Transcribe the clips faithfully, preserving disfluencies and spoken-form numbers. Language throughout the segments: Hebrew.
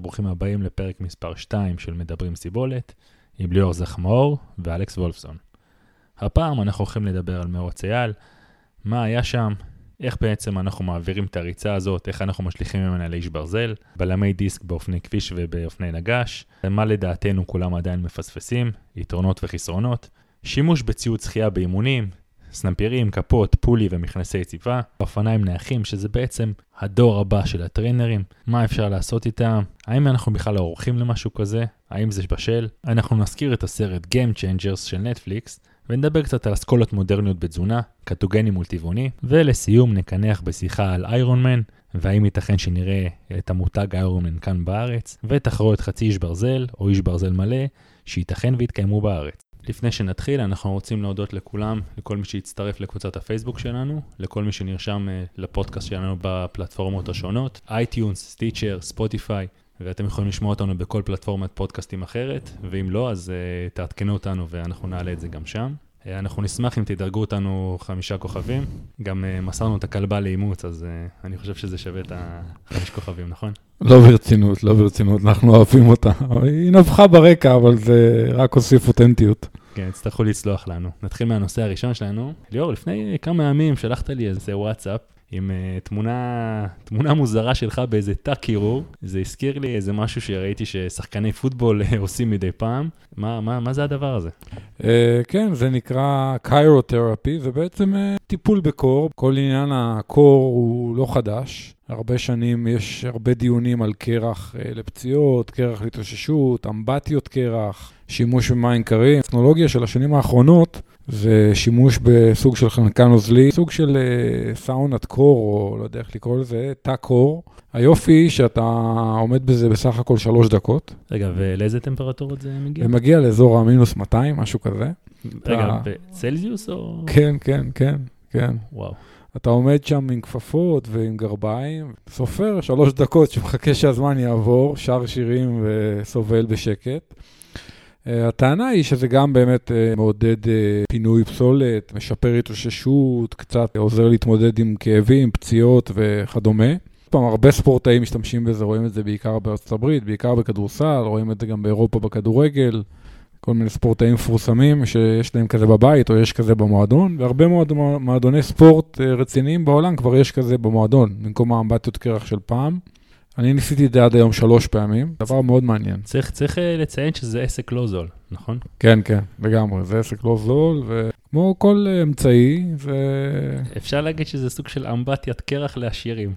ברוכים הבאים לפרק מספר שתיים של מדברים סיבולת, עם ליאור זחמאור ואלכס וולפסון. הפעם אנחנו הולכים לדבר על מרוץ אייל, מה היה שם, איך בעצם אנחנו מעבירים את הריצה הזאת, איך אנחנו משליכים ממנה לאיש ברזל, בלמי דיסק באופני כביש ובאופני נגש, מה לדעתנו כולם עדיין מפספסים, יתרונות וחסרונות, שימוש בציוד שחייה באימונים, סנפירים, כפות, פולי ומכנסי ציפה, אופניים נייחים שזה בעצם הדור הבא של הטריינרים, מה אפשר לעשות איתם, האם אנחנו בכלל עורכים למשהו כזה, האם זה בשל, אנחנו נזכיר את הסרט Game Changers של נטפליקס, ונדבר קצת על אסכולות מודרניות בתזונה, קטוגני מול טבעוני, ולסיום נקנח בשיחה על איירון מן, והאם ייתכן שנראה את המותג איירון מן כאן בארץ, ותחרות חצי איש ברזל או איש ברזל מלא, שייתכן ויתקיימו בארץ. לפני שנתחיל, אנחנו רוצים להודות לכולם, לכל מי שהצטרף לקבוצת הפייסבוק שלנו, לכל מי שנרשם לפודקאסט שלנו בפלטפורמות השונות, אייטיונס, סטיצ'ר, ספוטיפיי, ואתם יכולים לשמוע אותנו בכל פלטפורמת פודקאסטים אחרת, ואם לא, אז uh, תעדכנו אותנו ואנחנו נעלה את זה גם שם. Uh, אנחנו נשמח אם תדרגו אותנו חמישה כוכבים, גם uh, מסרנו את הכלבה לאימוץ, אז uh, אני חושב שזה שווה את החמיש כוכבים, נכון? לא ברצינות, לא ברצינות, אנחנו אוהבים אותה. היא נבחה ברקע, אבל זה רק הוסיף אותנטיות. כן, הצטרכו לצלוח לנו. נתחיל מהנושא הראשון שלנו. ליאור, לפני כמה ימים שלחת לי איזה וואטסאפ, עם uh, תמונה, תמונה מוזרה שלך באיזה תא קירור. זה הזכיר לי איזה משהו שראיתי ששחקני פוטבול עושים מדי פעם. מה, מה, מה זה הדבר הזה? Uh, כן, זה נקרא קיירותרפי, זה בעצם uh, טיפול בקור. כל עניין הקור הוא לא חדש. הרבה שנים יש הרבה דיונים על קרח uh, לפציעות, קרח להתאוששות, אמבטיות קרח, שימוש במים קרים. הטכנולוגיה של השנים האחרונות זה שימוש בסוג של חנקן נוזלי, סוג של uh, סאונת קור, או לא יודע איך לקרוא לזה, תא קור. היופי שאתה עומד בזה בסך הכל שלוש דקות. רגע, ולאיזה טמפרטורות זה מגיע? זה מגיע לאזור המינוס מאתיים, משהו כזה. רגע, אתה... בצלזיוס או? כן, כן, כן, כן. וואו. אתה עומד שם עם כפפות ועם גרביים, סופר שלוש דקות שמחכה שהזמן יעבור, שר שירים וסובל בשקט. הטענה היא שזה גם באמת מעודד פינוי פסולת, משפר התאוששות, קצת עוזר להתמודד עם כאבים, פציעות וכדומה. פעם הרבה ספורטאים משתמשים בזה, רואים את זה בעיקר בארצות הברית, בעיקר בכדורסל, רואים את זה גם באירופה בכדורגל, כל מיני ספורטאים מפורסמים שיש להם כזה בבית או יש כזה במועדון, והרבה מאוד מועדוני ספורט רציניים בעולם כבר יש כזה במועדון, במקום האמבטיות קרח של פעם. אני ניסיתי את זה עד היום שלוש פעמים, דבר מאוד מעניין. צריך, צריך לציין שזה עסק לא זול, נכון? כן, כן, לגמרי, זה עסק לא זול, וכמו כל אמצעי, ו... אפשר להגיד שזה סוג של אמבטיית קרח לעשירים.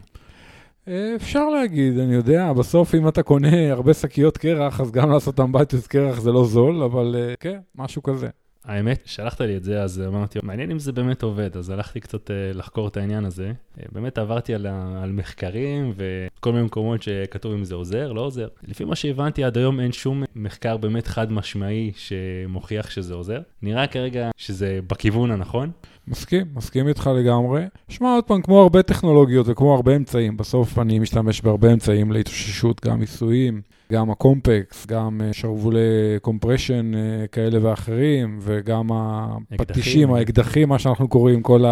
אפשר להגיד, אני יודע, בסוף אם אתה קונה הרבה שקיות קרח, אז גם לעשות אמבטיות קרח זה לא זול, אבל כן, משהו כזה. האמת, שלחת לי את זה, אז אמרתי, מעניין אם זה באמת עובד, אז הלכתי קצת לחקור את העניין הזה. באמת עברתי על, על מחקרים וכל מיני מקומות שכתוב אם זה עוזר, לא עוזר. לפי מה שהבנתי, עד היום אין שום מחקר באמת חד משמעי שמוכיח שזה עוזר. נראה כרגע שזה בכיוון הנכון. מסכים, מסכים איתך לגמרי. שמע עוד פעם, כמו הרבה טכנולוגיות וכמו הרבה אמצעים, בסוף אני משתמש בהרבה אמצעים להתאוששות, גם עיסויים, גם הקומפקס, גם שרוולי קומפרשן כאלה ואחרים, וגם הפטישים, האקדחים, מה שאנחנו קוראים, כל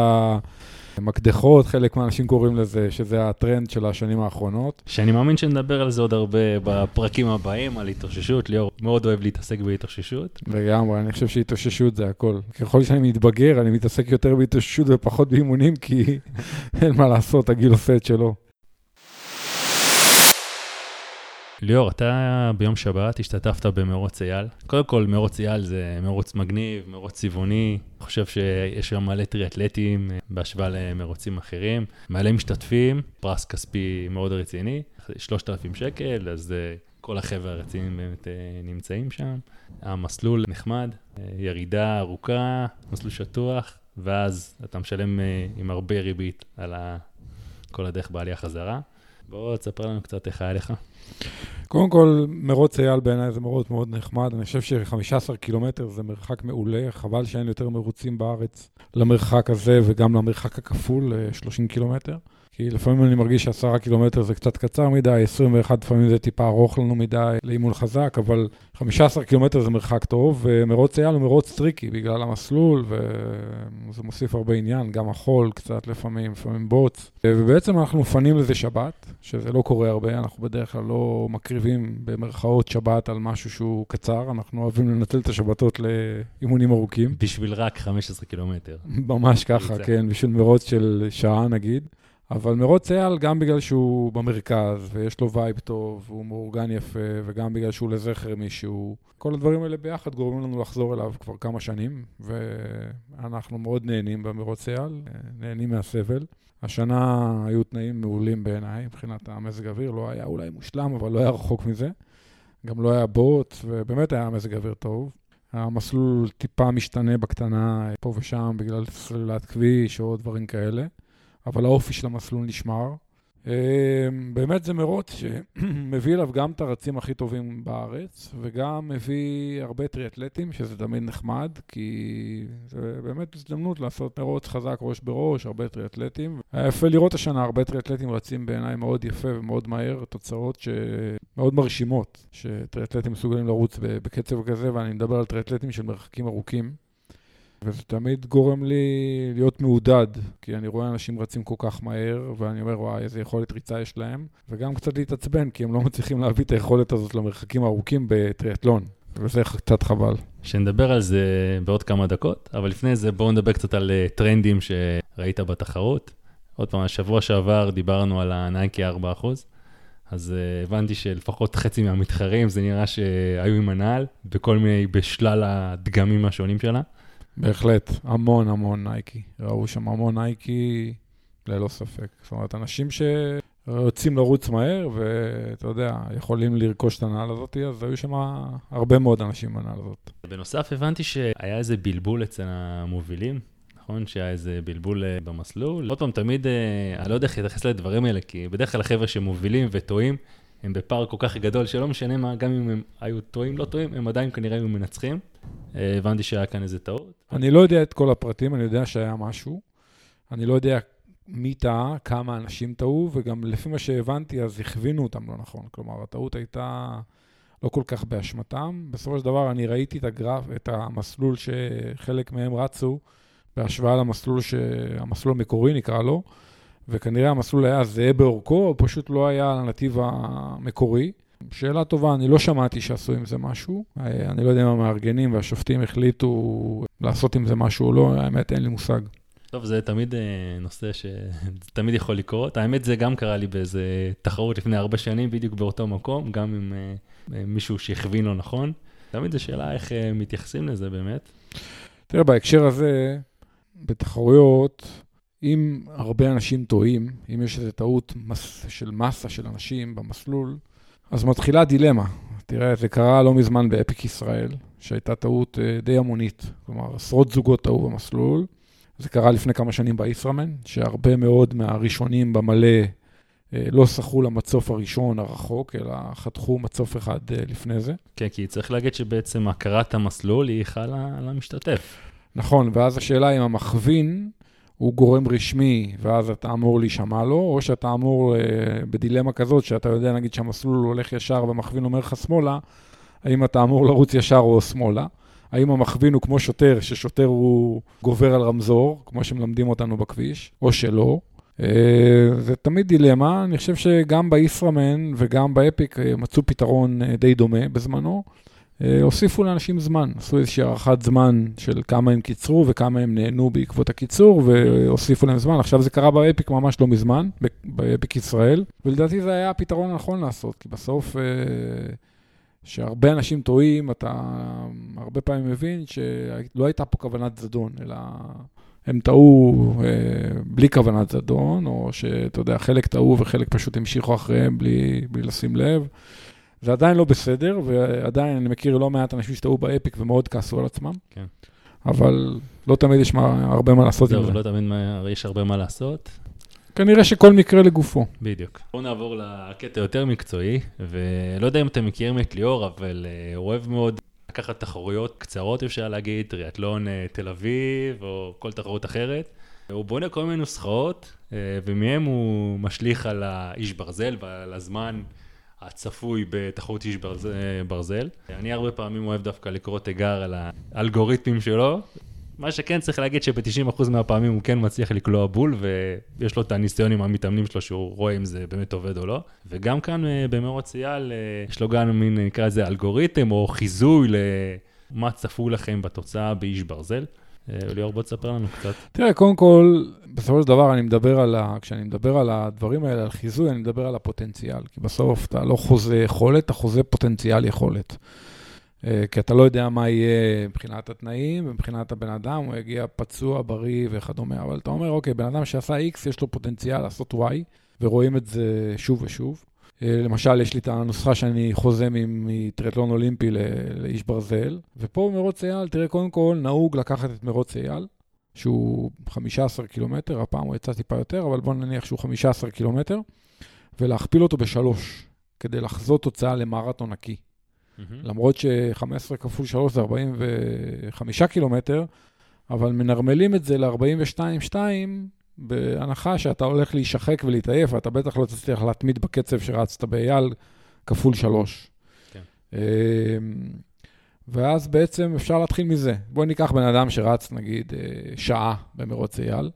המקדחות, חלק מהאנשים קוראים לזה, שזה הטרנד של השנים האחרונות. שאני מאמין שנדבר על זה עוד הרבה בפרקים הבאים, על התאוששות. ליאור מאוד אוהב להתעסק בהתאוששות. לגמרי, אני חושב שהתאוששות זה הכל. ככל שאני מתבגר, אני מתעסק יותר בהתאוששות ופחות באימונים, כי אין מה לעשות, הגיל עושה את שלו. ליאור, אתה ביום שבת השתתפת במרוץ אייל. קודם כל, מרוץ אייל זה מרוץ מגניב, מרוץ צבעוני. אני חושב שיש שם מלא טריאטלטים בהשוואה למרוצים אחרים. מלא משתתפים, פרס כספי מאוד רציני, שלושת אלפים שקל, אז כל החבר'ה הרציניים באמת נמצאים שם. המסלול נחמד, ירידה ארוכה, מסלול שטוח, ואז אתה משלם עם הרבה ריבית על כל הדרך בעלייה חזרה. בוא תספר לנו קצת איך היה לך. קודם כל, מרוץ אייל בעיניי זה מרוץ מאוד נחמד. אני חושב ש-חמישה עשר קילומטר זה מרחק מעולה. חבל שאין יותר מרוצים בארץ למרחק הזה וגם למרחק הכפול, שלושים קילומטר. כי לפעמים אני מרגיש שעשרה קילומטר זה קצת קצר מדי, עשרים ואחת לפעמים זה טיפה ארוך לנו מדי לאימון חזק, אבל חמישה עשר קילומטר זה מרחק טוב, ומרוץ אייל הוא מרוץ טריקי בגלל המסלול, וזה מוסיף הרבה עניין, גם החול קצת לפעמים, לפעמים בוץ. ובעצם אנחנו מפנים לזה שבת, שזה לא קורה הרבה, אנחנו בדרך כלל לא מקריבים במרכאות שבת על משהו שהוא קצר, אנחנו אוהבים לנצל את השבתות לאימונים ארוכים. בשביל רק חמישה עשר קילומטר. ממש ככה, כן, בשביל מרוץ של שעה נגיד. אבל מרוץ אייל, גם בגלל שהוא במרכז, ויש לו וייב טוב, והוא מאורגן יפה, וגם בגלל שהוא לזכר מישהו, כל הדברים האלה ביחד גורמים לנו לחזור אליו כבר כמה שנים, ואנחנו מאוד נהנים במרוץ אייל, נהנים מהסבל. השנה היו תנאים מעולים בעיניי, מבחינת המזג אוויר, לא היה אולי מושלם, אבל לא היה רחוק מזה. גם לא היה בוט, ובאמת היה מזג אוויר טוב. המסלול טיפה משתנה בקטנה, פה ושם, בגלל סלילת כביש או דברים כאלה. אבל האופי של המסלול נשמר. באמת זה מרוץ שמביא אליו גם את הרצים הכי טובים בארץ, וגם מביא הרבה טריאטלטים, שזה תמיד נחמד, כי זה באמת הזדמנות לעשות מרוץ חזק ראש בראש, הרבה טריאטלטים. היה יפה לראות השנה, הרבה טריאטלטים רצים בעיניי מאוד יפה ומאוד מהר, תוצאות שמאוד מרשימות, שטריאטלטים מסוגלים לרוץ בקצב כזה, ואני מדבר על טריאטלטים של מרחקים ארוכים. וזה תמיד גורם לי להיות מעודד, כי אני רואה אנשים רצים כל כך מהר, ואני אומר, וואי, איזה יכולת ריצה יש להם, וגם קצת להתעצבן, כי הם לא מצליחים להביא את היכולת הזאת למרחקים הארוכים בטריאטלון, וזה קצת חבל. שנדבר על זה בעוד כמה דקות, אבל לפני זה בואו נדבר קצת על טרנדים שראית בתחרות. עוד פעם, השבוע שעבר דיברנו על הנייקי ארבעה אחוז, אז הבנתי שלפחות חצי מהמתחרים, זה נראה שהיו עם הנעל, בכל מיני, בשלל הדגמים השונים שלה. בהחלט, המון המון נייקי. ראו שם המון נייקי, ללא ספק. זאת אומרת, אנשים שרוצים לרוץ מהר, ואתה יודע, יכולים לרכוש את הנעל הזאת, אז היו שם הרבה מאוד אנשים בנעל הזאת. בנוסף, הבנתי שהיה איזה בלבול אצל המובילים, נכון? שהיה איזה בלבול במסלול. עוד פעם, תמיד, אני לא יודע איך להתייחס לדברים האלה, כי בדרך כלל החבר'ה שמובילים וטועים, הם בפער כל כך גדול, שלא משנה מה, גם אם הם היו טועים, לא טועים, הם עדיין כנראה היו מנצחים. הבנתי שהיה כאן איזה טעות. אני לא יודע את כל הפרטים, אני יודע שהיה משהו. אני לא יודע מי טעה, כמה אנשים טעו, וגם לפי מה שהבנתי, אז הכווינו אותם לא נכון. כלומר, הטעות הייתה לא כל כך באשמתם. בסופו של דבר, אני ראיתי את הגרף, את המסלול שחלק מהם רצו, בהשוואה למסלול שהמסלול המקורי נקרא לו, וכנראה המסלול היה זהה באורכו, או פשוט לא היה על הנתיב המקורי. שאלה טובה, אני לא שמעתי שעשו עם זה משהו. אני לא יודע אם המארגנים והשופטים החליטו לעשות עם זה משהו או לא, האמת אין לי מושג. טוב, זה תמיד נושא שתמיד יכול לקרות. האמת זה גם קרה לי באיזה תחרות לפני הרבה שנים, בדיוק באותו מקום, גם עם מישהו שהכווין לו נכון. תמיד זו שאלה איך מתייחסים לזה באמת. תראה, בהקשר הזה, בתחרויות, אם הרבה אנשים טועים, אם יש איזו טעות של מסה של אנשים במסלול, אז מתחילה דילמה. תראה, זה קרה לא מזמן באפיק ישראל, שהייתה טעות די המונית. כלומר, עשרות זוגות טעו במסלול. זה קרה לפני כמה שנים בישראמן, שהרבה מאוד מהראשונים במלא לא שחו למצוף הראשון הרחוק, אלא חתכו מצוף אחד לפני זה. כן, כי צריך להגיד שבעצם הכרת המסלול היא חלה על המשתתף. נכון, ואז השאלה אם המכווין הוא גורם רשמי, ואז אתה אמור להישמע לו, או שאתה אמור אה, בדילמה כזאת, שאתה יודע, נגיד שהמסלול הולך ישר והמכווין אומר לך שמאלה, האם אתה אמור לרוץ ישר או שמאלה? האם המכווין הוא כמו שוטר, ששוטר הוא גובר על רמזור, כמו שמלמדים אותנו בכביש, או שלא? אה, זה תמיד דילמה. אני חושב שגם בישראמן וגם באפיק מצאו פתרון די דומה בזמנו. הוסיפו לאנשים זמן, עשו איזושהי הערכת זמן של כמה הם קיצרו וכמה הם נהנו בעקבות הקיצור, והוסיפו להם זמן. עכשיו זה קרה באפיק ממש לא מזמן, באפיק ישראל, ולדעתי זה היה הפתרון הנכון לעשות, כי בסוף שהרבה אנשים טועים, אתה הרבה פעמים מבין שלא הייתה פה כוונת זדון, אלא הם טעו בלי כוונת זדון, או שאתה יודע, חלק טעו וחלק פשוט המשיכו אחריהם בלי, בלי לשים לב. זה עדיין לא בסדר, ועדיין אני מכיר לא מעט אנשים שטעו באפיק ומאוד כעסו על עצמם. כן. אבל לא תמיד יש מה, הרבה מה לעשות עם זה. זהו, לא תמיד יש הרבה מה לעשות. כנראה שכל מקרה לגופו. בדיוק. בואו נעבור לקטע יותר מקצועי, ולא יודע אם אתם מכירים את ליאור, אבל הוא אוהב מאוד לקחת תחרויות קצרות, אפשר להגיד, טריאטלון תל אביב, או כל תחרות אחרת. הוא בונה כל מיני נוסחאות, ומהם הוא משליך על האיש ברזל ועל הזמן הצפוי בתחרות איש ברזל. אני הרבה פעמים אוהב דווקא לקרוא תיגר על האלגוריתמים שלו, מה שכן צריך להגיד שב-תשעים אחוז מהפעמים הוא כן מצליח לקלוע בול, ויש לו את הניסיון עם המתאמנים שלו שהוא רואה אם זה באמת עובד או לא. וגם כאן במרוץ אייל יש לו גם מין, נקרא לזה, אלגוריתם או חיזוי למה צפו לכם בתוצאה באיש ברזל. ליאור, בוא תספר לנו קצת. תראה, קודם כל, בסופו של דבר אני מדבר על ה... כשאני מדבר על הדברים האלה, על חיזוי, אני מדבר על הפוטנציאל. כי בסוף אתה לא חוזה יכולת, אתה חוזה פוטנציאל יכולת. כי אתה לא יודע מה יהיה מבחינת התנאים, מבחינת הבן אדם, הוא יגיע פצוע, בריא וכדומה. אבל אתה אומר, אוקיי, בן אדם שעשה X, יש לו פוטנציאל לעשות Y, ורואים את זה שוב ושוב. למשל, יש לי את הנוסחה שאני חוזה מטריאטלון אולימפי לאיש ברזל, ופה במרוץ אייל, תראה, קודם כל, נהוג לקחת את מרוץ אייל, שהוא חמישה עשר קילומטר, הפעם הוא יצא טיפה יותר, אבל בוא נניח שהוא חמישה עשר קילומטר, ולהכפיל אותו בשלוש, כדי לחזות תוצאה למרתון נקי. למרות ש-חמש עשרה כפול שלוש זה ארבעים וחמישה קילומטר, אבל מנרמלים את זה ל-ארבעים ושתיים נקודה שתיים, בהנחה שאתה הולך להישחק ולהתעייף, ואתה בטח לא תצליח להתמיד בקצב שרצת באייל כפול שלוש. כן. ואז בעצם אפשר להתחיל מזה. בואי ניקח בן אדם שרץ נגיד שעה במרוץ אייל,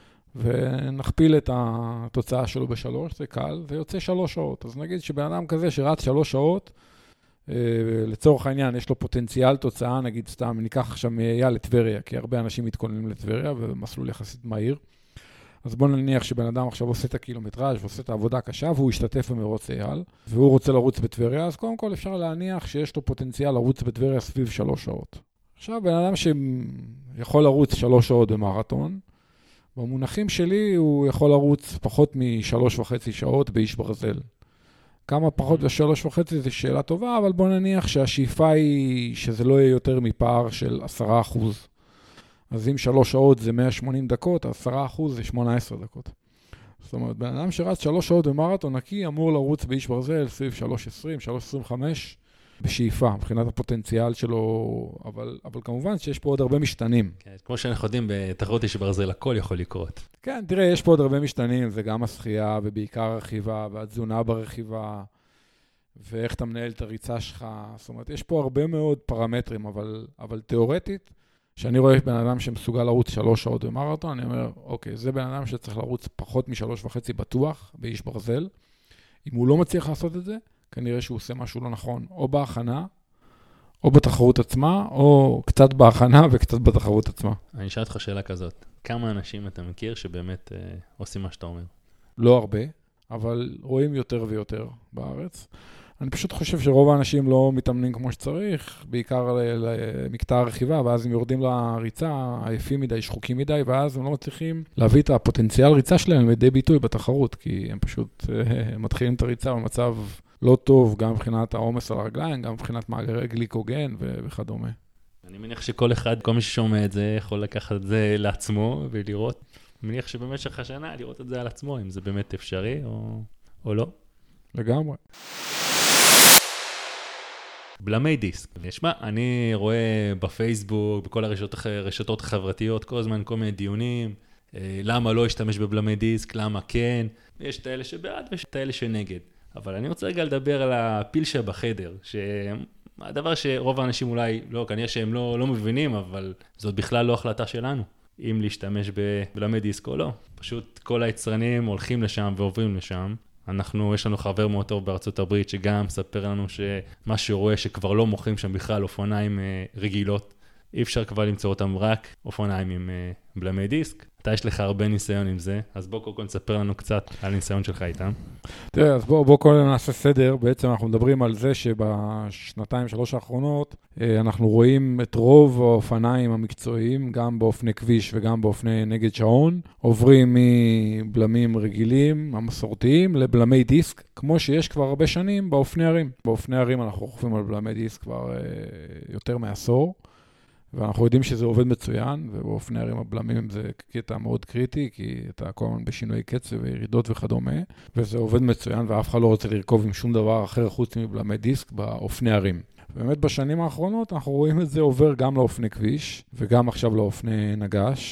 ונכפיל את התוצאה שלו בשלוש, זה קל, זה יוצא שלוש שעות. אז נגיד שבן אדם כזה שרץ שלוש שעות, לצורך העניין, יש לו פוטנציאל תוצאה, נגיד סתם, ניקח עכשיו מאייל לטבריה, כי הרבה אנשים מתכוננים לטבריה, ומסלול יחסית מהיר. אז בוא נניח שבן אדם עכשיו עושה את הקילומטראז' ועושה את העבודה קשה, והוא ישתתף במרוץ אייל, והוא רוצה לרוץ בטבריה, אז קודם כל אפשר להניח שיש לו פוטנציאל לרוץ בטבריה סביב שלוש שעות. עכשיו, בן אדם שיכול לרוץ שלוש שעות במרתון, במונחים שלי הוא יכול לרוץ פחות משלוש וחצי שעות באיש ברזל. כמה פחות בשלוש וחצי זה שאלה טובה, אבל בוא נניח שהשאיפה היא שזה לא יהיה יותר מפער של עשרה אחוז. אז אם שלוש שעות זה מאה ושמונים דקות, עשרה אחוז זה שמונה עשרה דקות. זאת אומרת, בן אדם שרץ שלוש שעות במרתון נקי, אמור לרוץ באיש ברזל סביב שלוש עשרים, שלוש עשרים וחמש, בשאיפה, מבחינת הפוטנציאל שלו, אבל, אבל כמובן שיש פה עוד הרבה משתנים. כן, כמו שאנחנו יודעים, בתחרות איש ברזל הכל יכול לקרות. כן, תראה, יש פה עוד הרבה משתנים, זה גם השחייה ובעיקר הרכיבה, והתזונה ברכיבה, ואיך אתה מנהל את הריצה שלך. זאת אומרת, יש פה הרבה מאוד פרמטרים, אבל, אבל תיאורטית, שאני רואה בן אדם שמסוגל לרוץ שלוש שעות במרתון, אני אומר, אוקיי, זה בן אדם שצריך לרוץ פחות משלוש וחצי בטוח, באיש ברזל. אם הוא לא מצליח לעשות את זה, כנראה שהוא עושה משהו לא נכון, או בהכנה, או בתחרות עצמה, או קצת בהכנה וקצת בתחרות עצמה. אני אשאל אותך שאלה כזאת, כמה אנשים אתה מכיר שבאמת אה, עושים מה שאתה אומר? לא הרבה, אבל רואים יותר ויותר בארץ. אני פשוט חושב שרוב האנשים לא מתאמנים כמו שצריך, בעיקר למקטע הרכיבה, ואז הם יורדים לריצה, עייפים מדי, שחוקים מדי, ואז הם לא מצליחים להביא את הפוטנציאל ריצה שלהם לידי ביטוי בתחרות, כי הם פשוט הם מתחילים את הריצה במצב לא טוב, גם מבחינת העומס על הרגליים, גם מבחינת מאגרי גליקוגן וכדומה. אני מניח שכל אחד, כל מי ששומע את זה, יכול לקחת את זה לעצמו ולראות. אני מניח שבמשך השנה לראות את זה על עצמו, אם זה באמת אפשרי או, או לא. לגמרי. בלמי דיסק. נשמע, אני רואה בפייסבוק, בכל הרשתות החברתיות, כל הזמן כל מיני דיונים, למה לא השתמש בבלמי דיסק, למה כן. יש את האלה שבעד ויש את האלה שנגד. אבל אני רוצה רגע לדבר על הפיל שבחדר, שהדבר שרוב האנשים אולי, לא, כנראה שהם לא, לא מבינים, אבל זאת בכלל לא החלטה שלנו, אם להשתמש בבלמי דיסק או לא. פשוט כל היצרנים הולכים לשם ועוברים לשם. אנחנו, יש לנו חבר מאוד טוב בארצות הברית, שגם מספר לנו שמה שרואה שכבר לא מוכרים שם בכלל אופניים רגילות, אי אפשר כבר למצוא אותם רק אופניים עם בלמי דיסק. אתה יש לך הרבה ניסיון עם זה, אז בוא קודם תספר לנו קצת על הניסיון שלך איתם. תראה, אז בוא, בוא קודם נעשה סדר. בעצם אנחנו מדברים על זה שבשנתיים, שלוש האחרונות, אנחנו רואים את רוב האופניים המקצועיים, גם באופני כביש וגם באופני נגד שעון, עוברים מבלמים רגילים, המסורתיים, לבלמי דיסק, כמו שיש כבר הרבה שנים באופני ערים. באופני ערים אנחנו חופים על בלמי דיסק כבר יותר מעשור. ואנחנו יודעים שזה עובד מצוין, ובאופני ערים הבלמים זה קטע מאוד קריטי, כי אתה כל הזמן בשינוי קצב וירידות וכדומה, וזה עובד מצוין, ואף אחד לא רוצה לרכוב עם שום דבר אחר חוץ מבלמי דיסק באופני ערים. באמת בשנים האחרונות אנחנו רואים את זה עובר גם לאופני כביש, וגם עכשיו לאופני נגש,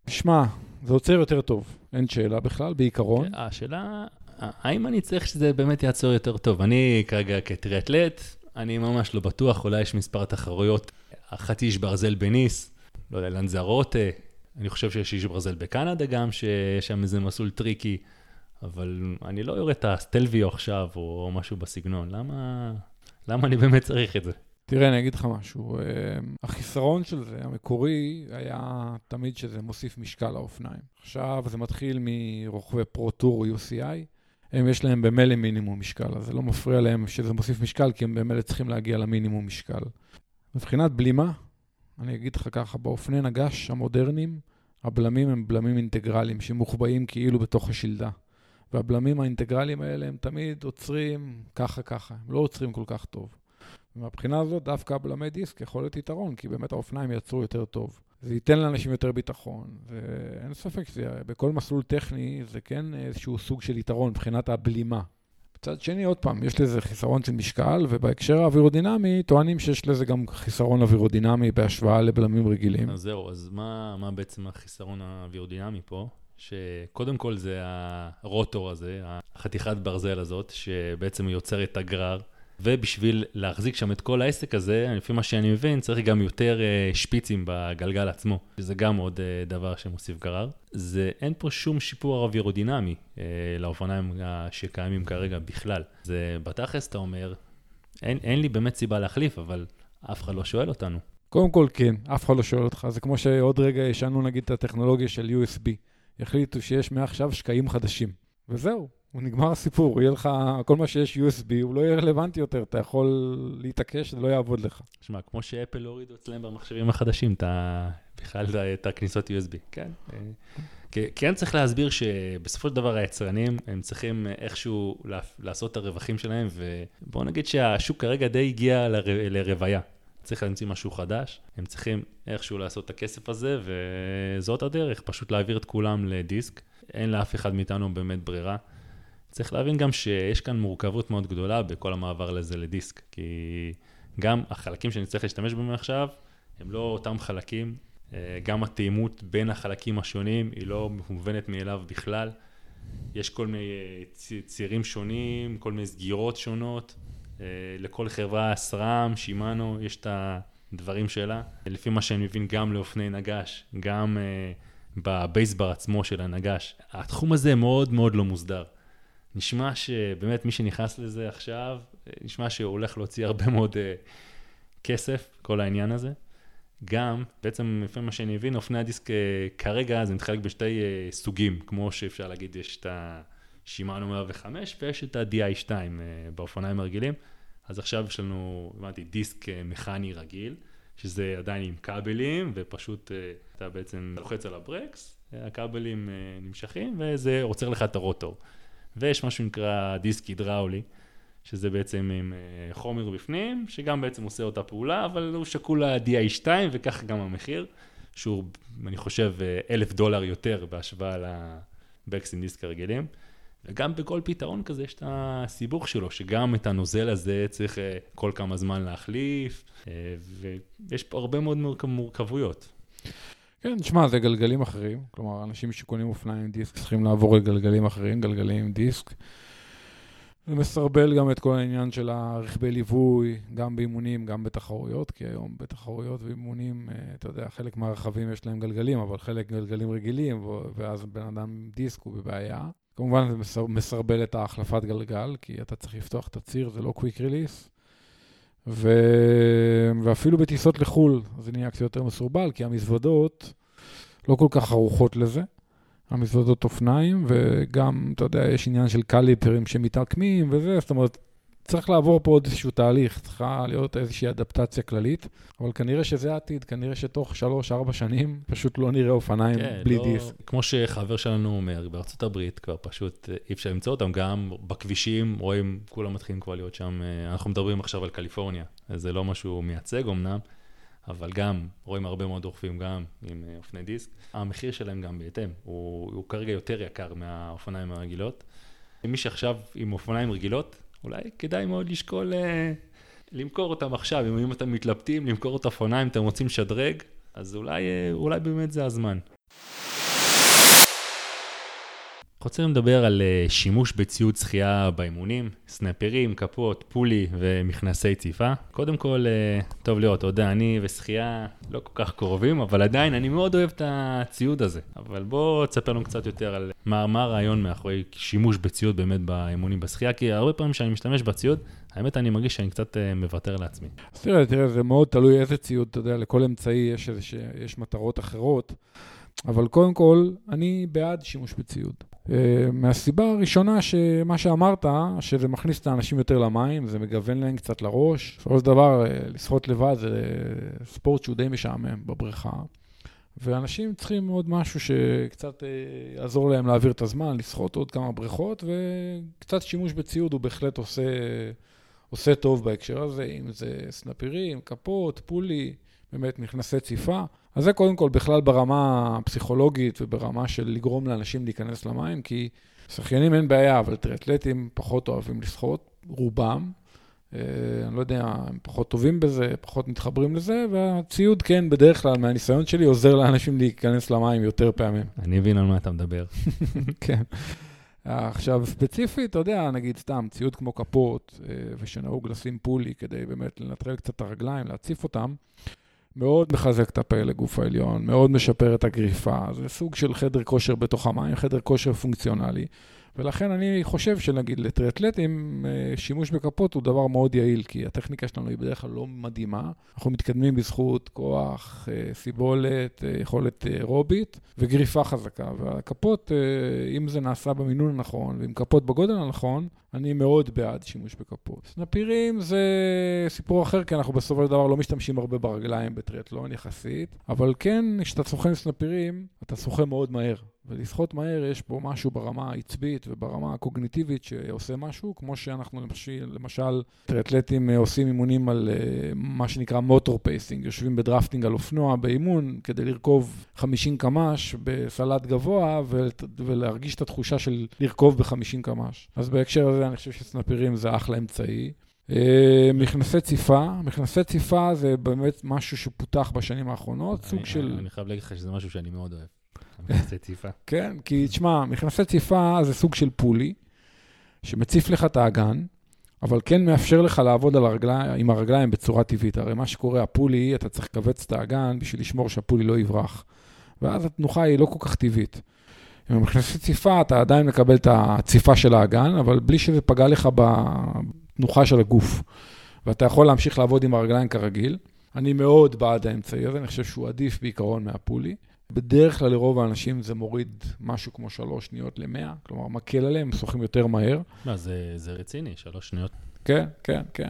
שמע, זה עוצר יותר טוב, אין שאלה בכלל, בעיקרון. כן, השאלה, האם אני צריך שזה באמת יעצור יותר טוב? אני כרגע כטריאטלט, אני ממש לא בטוח, אולי יש מספר תחרויות, אחת איש ברזל בניס, לא יודע, לנזרוטה, אני חושב שיש איש ברזל בקנדה גם, שיש שם איזה מסלול טריקי, אבל אני לא יורד את הסטלוויו עכשיו, או משהו בסגנון. למה, למה אני באמת צריך את זה? תראה, אני אגיד לך משהו. החיסרון של זה, המקורי, היה תמיד שזה מוסיף משקל לאופניים. עכשיו זה מתחיל מרוכבי פרו-טור יו סי איי, הם יש להם במילא מינימום משקל, אז זה לא מפריע להם שזה מוסיף משקל, כי הם במילא צריכים להגיע למינימום משקל. מבחינת בלימה, אני אגיד לך ככה, באופני נגש המודרניים, הבלמים הם בלמים אינטגרליים, שמוחבאים כאילו בתוך השלדה. והבלמים האינטגרליים האלה הם תמיד עוצרים ככה ככה, הם לא עוצרים כל כך טוב. ומהבחינה הזאת דווקא הבלמי דיסק יכול להיות יתרון, כי באמת האופניים יצרו יותר טוב. זה ייתן לאנשים יותר ביטחון, ואין ספק שבכל מסלול טכני זה כן איזשהו סוג של יתרון מבחינת הבלימה. בצד שני, עוד פעם, יש לזה חיסרון של משקל, ובהקשר האווירודינמי טוענים שיש לזה גם חיסרון אווירודינמי בהשוואה לבלמים רגילים. אז זהו, אז מה, מה בעצם החיסרון האווירודינמי פה? שקודם כל זה הרוטור הזה, החתיכת ברזל הזאת, שבעצם יוצר את הגרר, ובשביל להחזיק שם את כל העסק הזה, לפי מה שאני מבין, צריך גם יותר שפיצים בגלגל עצמו, שזה גם עוד דבר שמוסיף גרר. זה, אין פה שום שיפור אווירודינמי לאופניים שקיימים כרגע בכלל. זה בתכלס, אתה אומר, אין, אין לי באמת סיבה להחליף, אבל אף אחד לא שואל אותנו. קודם כל כן, אף אחד לא שואל אותך. זה כמו שעוד רגע ישנו נגיד את הטכנולוגיה של יו אס בי. החליטו שיש מעכשיו שקעים חדשים. וזהו, הוא נגמר הסיפור. יהיה לך, כל מה שיש יו אס בי, הוא לא יהיה רלוונטי יותר. אתה יכול להתעקש, זה לא יעבוד לך. תשמע, כמו שאפל הורידו אצלם במחשבים החדשים, אתה בכלל את הכניסות יו אס בי, כן? כן צריך להסביר שבסופו של דבר היצרנים, הם צריכים איכשהו לעשות את הרווחים שלהם, ובואו נגיד שהשוק כרגע די הגיע לרוויה. צריך להמציא משהו חדש, הם צריכים איכשהו לעשות את הכסף הזה, וזאת הדרך, פשוט להעביר את כולם לדיסק. אין לאף אחד מאיתנו באמת ברירה. צריך להבין גם שיש כאן מורכבות מאוד גדולה בכל המעבר לזה לדיסק, כי גם החלקים שאני צריך להשתמש בהם עכשיו, הם לא אותם חלקים, גם התאימות בין החלקים השונים היא לא מובנת מאליו בכלל. יש כל מיני צירים שונים, כל מיני סגירות שונות, לכל חברה, סרם, שימאנו, יש את הדברים שלה. לפי מה שאני מבין, גם לאופני נגש, גם בבייסבר עצמו של הנגש. התחום הזה מאוד מאוד לא מוסדר. נשמע שבאמת מי שנכנס לזה עכשיו, נשמע שהוא הולך להוציא הרבה מאוד כסף, כל העניין הזה. גם, בעצם לפי מה שאני מבין, אופני הדיסק כרגע זה מתחלק בשתי סוגים, כמו שאפשר להגיד, יש את השימאנו מאה וחמש ויש את ה-די איי שתיים באופניים הרגילים. אז עכשיו יש לנו, הבנתי, דיסק מכני רגיל, שזה עדיין עם כבלים, ופשוט אתה בעצם לוחץ על הברקס, הכבלים נמשכים, וזה עוצר לך את הרוטור. ויש משהו שנקרא דיסק הידראולי, שזה בעצם עם חומר בפנים, שגם בעצם עושה אותה פעולה, אבל הוא שקול ל-די איי שתיים, וכך גם המחיר, שהוא, אני חושב, אלף דולר יותר בהשוואה לבקסים דיסק הרגילים. וגם בכל פתרון כזה יש את הסיבוך שלו, שגם את הנוזל הזה צריך כל כמה זמן להחליף, ויש פה הרבה מאוד מורכבויות. כן, תשמע, זה גלגלים אחרים, כלומר, אנשים שקונים אופניים עם דיסק צריכים לעבור לגלגלים אחרים, גלגלים עם דיסק. זה מסרבל גם את כל העניין של הרכבי ליווי, גם באימונים, גם בתחרויות, כי היום בתחרויות ואימונים, אתה יודע, חלק מהרכבים יש להם גלגלים, אבל חלק גלגלים רגילים, ואז בן אדם עם דיסק הוא בבעיה. כמובן זה מסר, מסרבל את ההחלפת גלגל, כי אתה צריך לפתוח את הציר, זה לא קוויק ריליס. ו... ואפילו בטיסות לחול, זה נהיה קצת יותר מסורבל, כי המזוודות לא כל כך ערוכות לזה. המזוודות אופניים, וגם, אתה יודע, יש עניין של קליפרים שמתעקמים וזה, זאת אומרת, צריך לעבור פה עוד איזשהו תהליך, צריכה להיות איזושהי אדפטציה כללית, אבל כנראה שזה העתיד, כנראה שתוך שלוש, ארבע שנים, פשוט לא נראה אופניים כן, בלי לא, דיסק. כמו שחבר שלנו אומר, בארצות הברית כבר פשוט אי אפשר למצוא אותם, גם בכבישים, רואים, כולם מתחילים כבר להיות שם, אנחנו מדברים עכשיו על קליפורניה, זה לא משהו מייצג אמנם, אבל גם רואים הרבה מאוד רוכבים גם עם אופני דיסק. המחיר שלהם גם בהתאם, הוא, הוא כרגע יותר יקר מהאופניים הרגילות. מי שעכשיו עם אופניים רגילות, אולי כדאי מאוד לשקול למכור אותם עכשיו. אם אתם מתלבטים, למכור את האופניים, אתם רוצים שדרג, אז אולי, אולי באמת זה הזמן. אנחנו רוצים לדבר על שימוש בציוד שחייה באימונים, סנאפרים, כפות, פולי ומכנסי ציפה. קודם כל, טוב לראות, אתה יודע, אני ושחייה לא כל כך קרובים, אבל עדיין אני מאוד אוהב את הציוד הזה. אבל בוא תספר לנו קצת יותר על מה, מה הרעיון מאחורי שימוש בציוד באמת באימונים בשחייה, כי הרבה פעמים שאני משתמש בציוד, האמת אני מרגיש שאני קצת מוותר לעצמי. אז תראה, תראה, זה מאוד תלוי איזה ציוד, אתה יודע, לכל אמצעי יש, איזה, יש מטרות אחרות, אבל קודם כל, אני בעד שימוש בציוד. Uh, מהסיבה הראשונה שמה שאמרת, שזה מכניס את האנשים יותר למים, זה מגוון להם קצת לראש. בסופו של דבר, uh, לשחות לבד זה ספורט שהוא די משעמם בבריכה. ואנשים צריכים עוד משהו שקצת uh, יעזור להם להעביר את הזמן, לשחות עוד כמה בריכות, וקצת שימוש בציוד הוא בהחלט עושה, עושה טוב בהקשר הזה, אם זה סנאפרים, כפות, פולי, באמת מכנסי ציפה. אז זה קודם כל בכלל ברמה הפסיכולוגית וברמה של לגרום לאנשים להיכנס למים, כי שחיינים אין בעיה, אבל טריאטלטים פחות אוהבים לשחות, רובם. אה, אני לא יודע, הם פחות טובים בזה, פחות מתחברים לזה, והציוד כן, בדרך כלל, מהניסיון שלי, עוזר לאנשים להיכנס למים יותר פעמים. אני מבין על מה אתה מדבר. כן. עכשיו, ספציפית, אתה יודע, נגיד סתם, ציוד כמו כפות, אה, ושנהוג לשים פולי כדי באמת לנטרל קצת את הרגליים, להציף אותם, מאוד מחזק את הפה לגוף העליון, מאוד משפר את הגריפה. זה סוג של חדר כושר בתוך המים, חדר כושר פונקציונלי. ולכן אני חושב שנגיד לטריאטלטים, שימוש בכפות הוא דבר מאוד יעיל, כי הטכניקה שלנו היא בדרך כלל לא מדהימה. אנחנו מתקדמים בזכות כוח, סיבולת, יכולת אירובית וגריפה חזקה. והכפות, אם זה נעשה במינון הנכון, ועם כפות בגודל הנכון, אני מאוד בעד שימוש בכפות. סנאפירים זה סיפור אחר, כי אנחנו בסופו של דבר לא משתמשים הרבה ברגליים בטריאטלון יחסית, אבל כן, כשאתה שוחה עם סנאפירים, אתה שוחה מאוד מהר. ולשחות מהר יש פה משהו ברמה העצבית וברמה הקוגניטיבית שעושה משהו, כמו שאנחנו למשל, למשל טריאטלטים עושים אימונים על uh, מה שנקרא מוטור פייסינג, יושבים בדרפטינג על אופנוע באימון כדי לרכוב חמישים קמ"ש בסלט גבוה ו- ולהרגיש את התחושה של לרכוב ב-חמישים קמ"ש. אז בהקשר הזה אני חושב שסנאפירים זה אחלה אמצעי. Uh, מכנסי ציפה, מכנסי ציפה זה באמת משהו שפותח בשנים האחרונות, סוג אני, של... אני חייב להגיד לך שזה משהו שאני מאוד אוהב. מכנסי ציפה. כן, כי תשמע, מכנסי ציפה זה סוג של פולי, שמציף לך את האגן, אבל כן מאפשר לך לעבוד על הרגליים, עם הרגליים בצורה טבעית. הרי מה שקורה, הפולי, אתה צריך לקבץ את האגן בשביל לשמור שהפולי לא יברח. ואז התנוחה היא לא כל כך טבעית. עם המכנסי ציפה, אתה עדיין מקבל את הציפה של האגן, אבל בלי שזה פגע לך בתנוחה של הגוף. ואתה יכול להמשיך לעבוד עם הרגליים כרגיל. אני מאוד בעד האמצעי הזה, אני חושב שהוא עדיף בעיקרון מהפולי. בדרך כלל לרוב האנשים זה מוריד משהו כמו שלוש שניות למאה, כלומר מקל עליהם, שוחים יותר מהר. לא, זה, זה רציני, שלוש שניות. כן, כן, כן.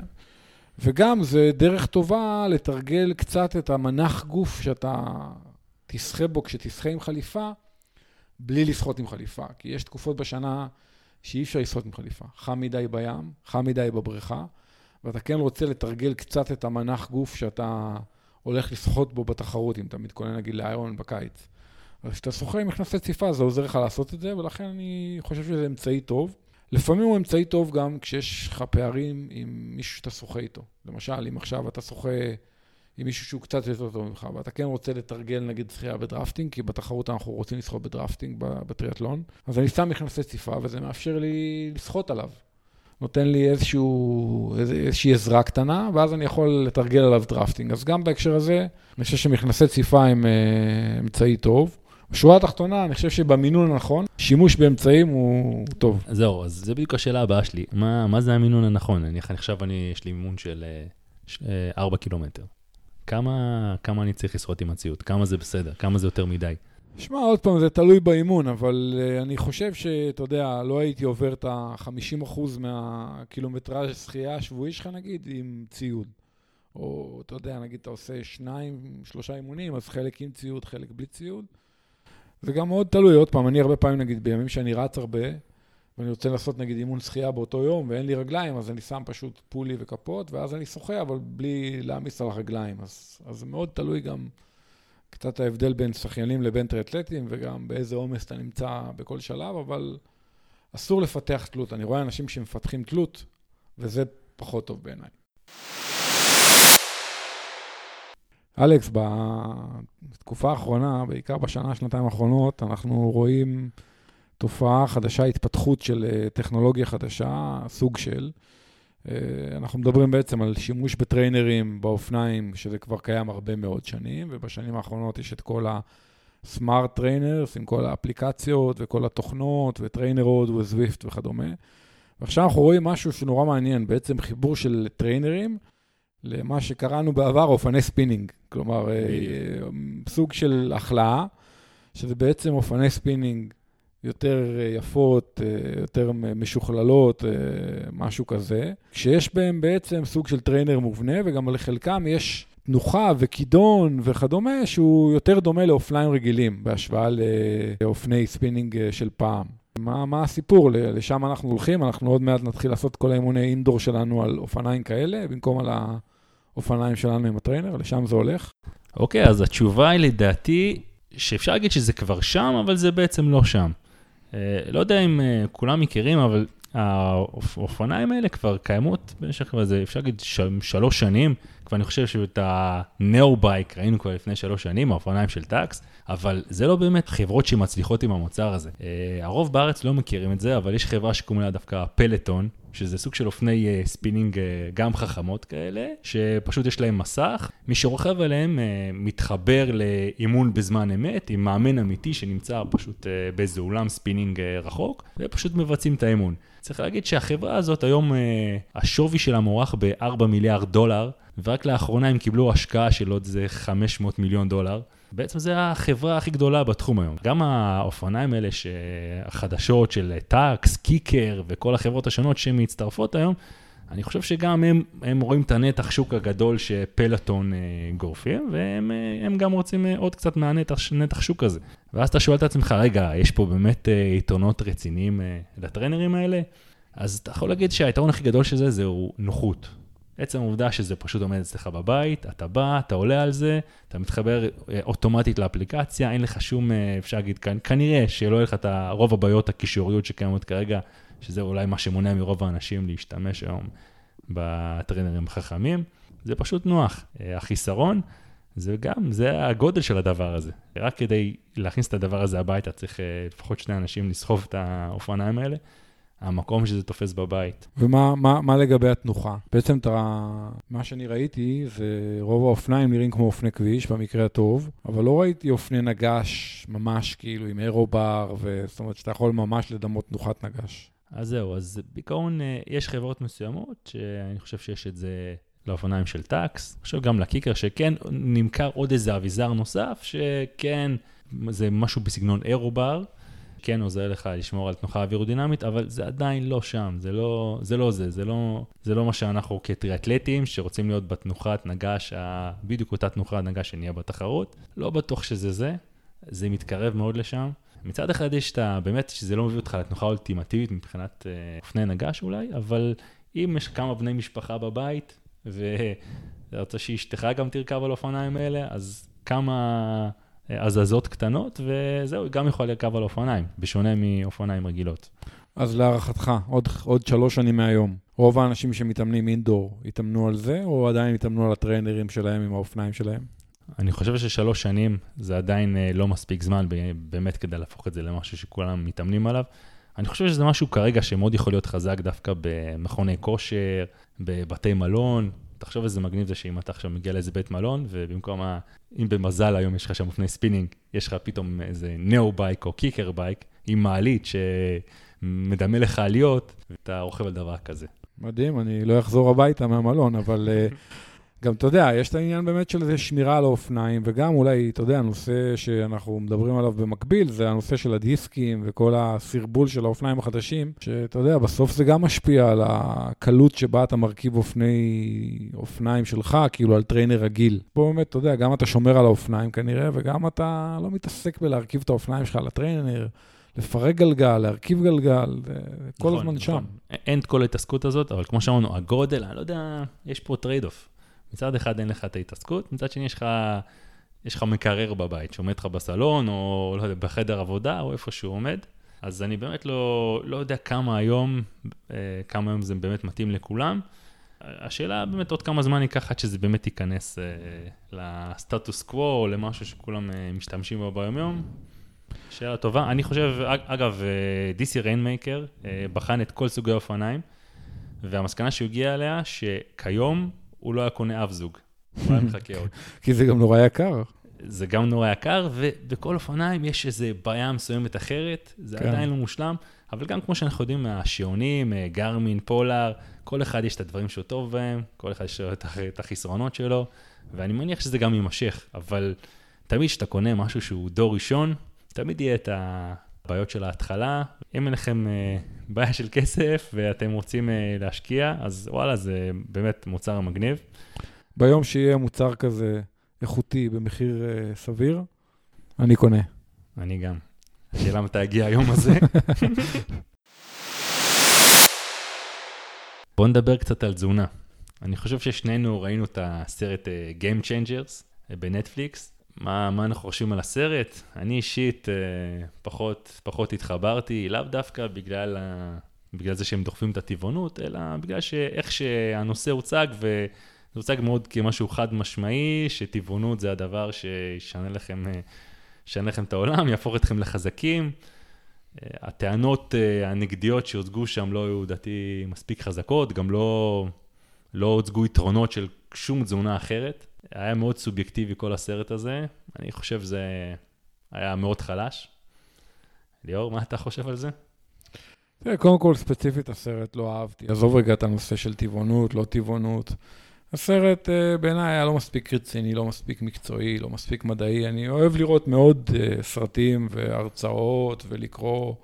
וגם זה דרך טובה לתרגל קצת את המנח גוף שאתה תשחה בו כשתשחה עם חליפה, בלי לשחות עם חליפה. כי יש תקופות בשנה שאי אפשר לשחות עם חליפה. חם מדי בים, חם מדי בבריכה, ואתה כן רוצה לתרגל קצת את המנח גוף שאתה... הולך לשחות בו בתחרות, אם אתה מתכונן נגיד לאיירון בקיץ. אז כשאתה שוחה עם מכנסי ציפה, זה עוזר לך לעשות את זה, ולכן אני חושב שזה אמצעי טוב. לפעמים הוא אמצעי טוב גם כשיש לך פערים עם מישהו שאתה שוחה איתו. למשל, אם עכשיו אתה שוחה עם מישהו שהוא קצת יותר טוב ממך, ואתה כן רוצה לתרגל נגיד שחייה בדרפטינג, כי בתחרות אנחנו רוצים לשחות בדרפטינג בטריאטלון, אז אני שם מכנסי ציפה, וזה מאפשר לי לשחות עליו. נותן לי איזשהו, איזושהי עזרה קטנה, ואז אני יכול לתרגל עליו דרפטינג. אז גם בהקשר הזה, אני חושב שמכנסי ציפה הם אמצעי טוב. בשורה התחתונה, אני חושב שבמינון הנכון, שימוש באמצעים הוא טוב. זהו, אז זה בדיוק השאלה הבאה שלי. מה, מה זה המינון הנכון? אני עכשיו, אני, יש לי מימון של ארבע קילומטר. כמה, כמה אני צריך לשחות עם הציוד? כמה זה בסדר? כמה זה יותר מדי? שמע, עוד פעם, זה תלוי באימון, אבל uh, אני חושב שאתה יודע, לא הייתי עובר את ה-חמישים אחוז מהקילומטראז' שחייה השבועי שלך, נגיד, עם ציוד. או, אתה יודע, נגיד, אתה עושה שניים, שלושה אימונים, אז חלק עם ציוד, חלק בלי ציוד. זה גם מאוד תלוי, עוד פעם, אני הרבה פעמים, נגיד, בימים שאני רץ הרבה, ואני רוצה לעשות, נגיד, אימון שחייה באותו יום, ואין לי רגליים, אז אני שם פשוט פולי וכפות, ואז אני שוחה, אבל בלי להעמיס על הרגליים. אז, אז זה מאוד תלוי גם קצת ההבדל בין שחיינים לבין טריאטלטים, וגם באיזה עומס אתה נמצא בכל שלב, אבל אסור לפתח תלות. אני רואה אנשים שמפתחים תלות, וזה פחות טוב בעיניי. אלכס, בתקופה האחרונה, בעיקר בשנה, שנתיים האחרונות, אנחנו רואים תופעה חדשה, התפתחות של טכנולוגיה חדשה, סוג של. אנחנו מדברים בעצם על שימוש בטריינרים באופניים, שזה כבר קיים הרבה מאוד שנים, ובשנים האחרונות יש את כל הסמארט טריינרס, עם כל האפליקציות וכל התוכנות, וטריינרוד וזוויפט וכדומה. ועכשיו אנחנו רואים משהו שנורא מעניין, בעצם חיבור של טריינרים, למה שקראנו בעבר אופני ספינינג. כלומר, סוג של החלאה, שזה בעצם אופני ספינינג יותר יפות, יותר משוכללות, משהו כזה. כשיש בהם בעצם סוג של טריינר מובנה, וגם לחלקם יש תנוחה וכידון וכדומה, שהוא יותר דומה לאופניים רגילים, בהשוואה לאופני ספינינג של פעם. מה, מה הסיפור? לשם אנחנו הולכים, אנחנו עוד מעט נתחיל לעשות כל האימוני אינדור שלנו על אופניים כאלה, במקום על האופניים שלנו עם הטריינר, לשם זה הולך. אוקיי, אז התשובה היא לדעתי, שאפשר להגיד שזה כבר שם, אבל זה בעצם לא שם. לא יודע אם כולם מכירים, אבל האופניים האלה כבר קיימות במשך איזה, אפשר להגיד שלוש שנים, כבר אני חושב שאת הנאו-בייק ראינו כבר לפני שלוש שנים, האופניים של טאקס, אבל זה לא באמת חברות שמצליחות עם המוצר הזה. הרוב בארץ לא מכירים את זה, אבל יש חברה שקוראים לה דווקא פלטון, שזה סוג של אופני ספינינג גם חכמות כאלה, שפשוט יש להם מסך, מי שרוכב עליהם מתחבר לאימון בזמן אמת, עם מאמן אמיתי שנמצא פשוט באיזה אולם ספינינג רחוק, ופשוט מבצעים את האימון. צריך להגיד שהחברה הזאת היום, השווי שלה מוערך ב-ארבעה מיליארד דולר, ורק לאחרונה הם קיבלו השקעה של עוד זה חמש מאות מיליון דולר. בעצם זה החברה הכי גדולה בתחום היום. גם האופניים האלה שהחדשות של טאקס, קיקר וכל החברות השונות שמצטרפות היום, אני חושב שגם הם, הם רואים את הנתח שוק הגדול שפלטון גורפים, והם הם גם רוצים עוד קצת מהנתח נתח שוק הזה. ואז אתה שואל את עצמך, רגע, יש פה באמת יתרונות רציניים לטרנרים האלה? אז אתה יכול להגיד שהיתרון הכי גדול של זה, זהו נוחות. עצם העובדה שזה פשוט עומד אצלך בבית, אתה בא, אתה עולה על זה, אתה מתחבר אוטומטית לאפליקציה, אין לך שום, אפשר להגיד, כנראה שלא יהיה לך את רוב הבעיות הקישוריות שקיימות כרגע, שזה אולי מה שמונע מרוב האנשים להשתמש היום בטרנרים חכמים. זה פשוט נוח. החיסרון, זה גם, זה הגודל של הדבר הזה. רק כדי להכניס את הדבר הזה הביתה, צריך לפחות שני אנשים לסחוב את האופניים האלה. המקום שזה תופס בבית. ומה מה, מה לגבי התנוחה? בעצם תראה, מה שאני ראיתי זה רוב האופניים נראים כמו אופני כביש במקרה הטוב, אבל לא ראיתי אופני נגש ממש כאילו עם אירובר, זאת אומרת שאתה יכול ממש לדמות תנוחת נגש. אז זהו, אז בעיקרון יש חברות מסוימות שאני חושב שיש את זה לאופניים של טאקס, אני חושב גם לקיקר שכן נמכר עוד איזה אביזר נוסף, שכן זה משהו בסגנון אירובר, כן עוזר לך לשמור על תנוחה אווירודינמית, אבל זה עדיין לא שם, זה לא זה, לא זה, זה לא, זה לא מה שאנחנו כטריאטלטים שרוצים להיות בתנוחת נגש, בדיוק אותה תנוחת נגש שנהיה בתחרות, לא בטוח שזה זה, זה מתקרב מאוד לשם. מצד אחד יש את באמת שזה לא מביא אותך לתנוחה אולטימטיבית מבחינת אופני נגש אולי, אבל אם יש כמה בני משפחה בבית, ואתה רוצה שאשתך גם תרכב על אופניים האלה, אז כמה הזזות קטנות, וזהו, גם יכול לרכב על אופניים, בשונה מאופניים רגילות. אז להערכתך, עוד, עוד שלוש שנים מהיום, רוב האנשים שמתאמנים אינדור, יתאמנו על זה, או עדיין יתאמנו על הטריינרים שלהם עם האופניים שלהם? אני חושב ששלוש שנים זה עדיין לא מספיק זמן, באמת כדי להפוך את זה למשהו שכולם מתאמנים עליו. אני חושב שזה משהו כרגע שמאוד יכול להיות חזק דווקא במכוני כושר, בבתי מלון. תחשוב איזה מגניב זה שאם אתה עכשיו מגיע לאיזה בית מלון, ובמקום, אם במזל היום יש לך שם אופני ספינינג, יש לך פתאום איזה נאו-בייק או קיקר-בייק, עם מעלית שמדמה לך עליות, ואתה רוכב על דבר כזה. מדהים, אני לא אחזור הביתה מהמלון, אבל גם, אתה יודע, יש את העניין באמת של זה שמירה על האופניים, וגם אולי, אתה יודע, הנושא שאנחנו מדברים עליו במקביל, זה הנושא של הדיסקים וכל הסרבול של האופניים החדשים, שאתה יודע, בסוף זה גם משפיע על הקלות שבה אתה מרכיב אופני, אופניים שלך, כאילו על טריינר רגיל. פה באמת, אתה יודע, גם אתה שומר על האופניים כנראה, וגם אתה לא מתעסק בלהרכיב את האופניים שלך על הטריינר, לפרק גלגל, להרכיב גלגל, כל הזמן שם. אין את כל ההתעסקות הזאת, אבל כמו שאמרנו, הגודל, אני לא יודע, יש פה טרייד-אוף. מצד אחד אין לך את ההתעסקות, מצד שני יש לך, יש לך מקרר בבית, שעומד לך בסלון, או לא יודע, בחדר עבודה, או איפה שהוא עומד. אז אני באמת לא, לא יודע כמה היום, כמה היום זה באמת מתאים לכולם. השאלה באמת עוד כמה זמן ייקח עד שזה באמת ייכנס לסטטוס קוו, או למשהו שכולם משתמשים בו ביום יום. שאלה טובה. אני חושב, אגב, די סי Rainmaker בחן את כל סוגי האופניים, והמסקנה שהוא הגיע עליה, שכיום הוא לא היה קונה אף זוג. הוא היה מחכה עוד. כי זה גם נורא יקר. זה גם נורא יקר, ובכל אופניים יש איזו בעיה מסוימת אחרת, זה כן. עדיין לא מושלם, אבל גם כמו שאנחנו יודעים מהשעונים, גרמין, פולאר, כל אחד יש את הדברים שהוא טוב בהם, כל אחד יש את החסרונות שלו, ואני מניח שזה גם יימשך, אבל תמיד שאתה קונה משהו שהוא דור ראשון, תמיד יהיה את הבעיות של ההתחלה. אם אין לכם בעיה של כסף ואתם רוצים להשקיע, אז וואלה, זה באמת מוצר מגניב. ביום שיהיה מוצר כזה איכותי במחיר uh, סביר, אני קונה. אני גם. השאלה מתי הגיע היום הזה. בואו נדבר קצת על תזונה. אני חושב ששנינו ראינו את הסרט uh, Game Changers uh, בנטפליקס. מה, מה אנחנו חושבים על הסרט? אני אישית uh, פחות, פחות התחברתי, לאו דווקא בגלל, ה... בגלל זה שהם דוחפים את הטבעונות, אלא בגלל שאיך שהנושא הוצג ו... זה הוצג מאוד כמשהו חד משמעי, שטבעונות זה הדבר שישנה לכם, שישנה לכם את העולם, יהפוך אתכם לחזקים. הטענות הנגדיות שהוצגו שם לא היו דעתי מספיק חזקות, גם לא, לא הוצגו יתרונות של שום תזונה אחרת. היה מאוד סובייקטיבי כל הסרט הזה, אני חושב זה היה מאוד חלש. ליאור, מה אתה חושב על זה? קודם כל, ספציפית הסרט לא אהבתי. עזוב רגע את הנושא של טבעונות, לא טבעונות. הסרט בעיניי היה לא מספיק רציני, לא מספיק מקצועי, לא מספיק מדעי. אני אוהב לראות מאוד סרטים והרצאות ולקרוא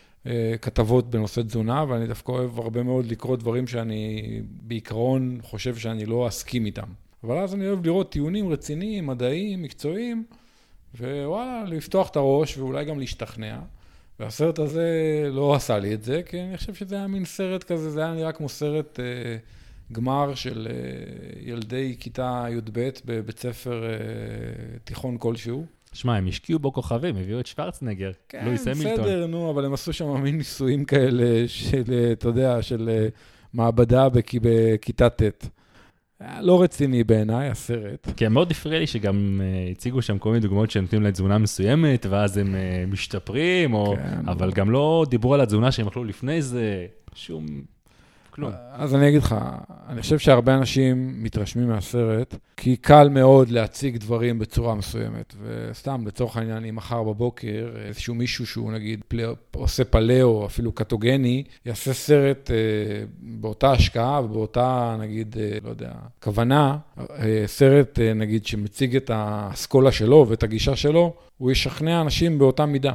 כתבות בנושא תזונה, ואני דווקא אוהב הרבה מאוד לקרוא דברים שאני בעיקרון חושב שאני לא אסכים איתם. אבל אז אני אוהב לראות טיעונים רציניים, מדעיים, מקצועיים, ווואלה, לפתוח את הראש ואולי גם להשתכנע. והסרט הזה לא עשה לי את זה, כי אני חושב שזה היה מין סרט כזה, זה היה נראה כמו סרט אה, גמר של אה, ילדי כיתה י' ב' בבית ספר אה, תיכון כלשהו. שמע, הם השקיעו בו כוכבים, הביאו את שוורצנגר, כן, לואיס המילטון. בסדר, נו, אבל הם עשו שם מין ניסויים כאלה של, אתה יודע, של אה, מעבדה בכ, בכיתה ט'. היה לא רציני בעיניי, הסרט. כי מאוד הפריע לי שגם uh, הציגו שם כל מיני דוגמאות שנותנים לה תזונה מסוימת, ואז הם uh, משתפרים, או... כן, אבל או... גם לא דיברו על התזונה שהם אכלו לפני זה, שום... כלום. אז אני אגיד לך, אני חושב שהרבה אנשים מתרשמים מהסרט, כי קל מאוד להציג דברים בצורה מסוימת, וסתם, לצורך העניין, אם מחר בבוקר, איזשהו מישהו שהוא נגיד פלי, עושה פלאו, אפילו קטוגני, יעשה סרט אה, באותה השקעה ובאותה, נגיד, אה, לא יודע, כוונה, אה, סרט, אה, נגיד, שמציג את האסכולה שלו ואת הגישה שלו, הוא ישכנע אנשים באותה מידה.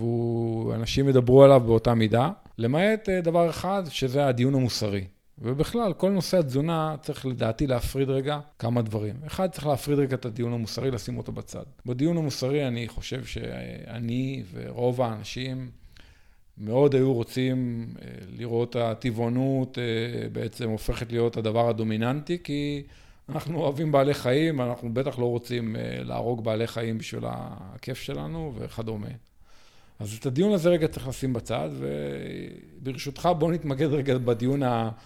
ואנשים ידברו עליו באותה מידה, למעט דבר אחד, שזה הדיון המוסרי. ובכלל, כל נושא התזונה צריך לדעתי להפריד רגע כמה דברים. אחד, צריך להפריד רגע את הדיון המוסרי, לשים אותו בצד. בדיון המוסרי אני חושב שאני ורוב האנשים מאוד היו רוצים לראות הטבעונות בעצם הופכת להיות הדבר הדומיננטי, כי אנחנו אוהבים בעלי חיים, אנחנו בטח לא רוצים להרוג בעלי חיים בשביל הכיף שלנו וכדומה. אז את הדיון הזה רגע צריך לשים בצד, וברשותך בוא נתמקד רגע בדיון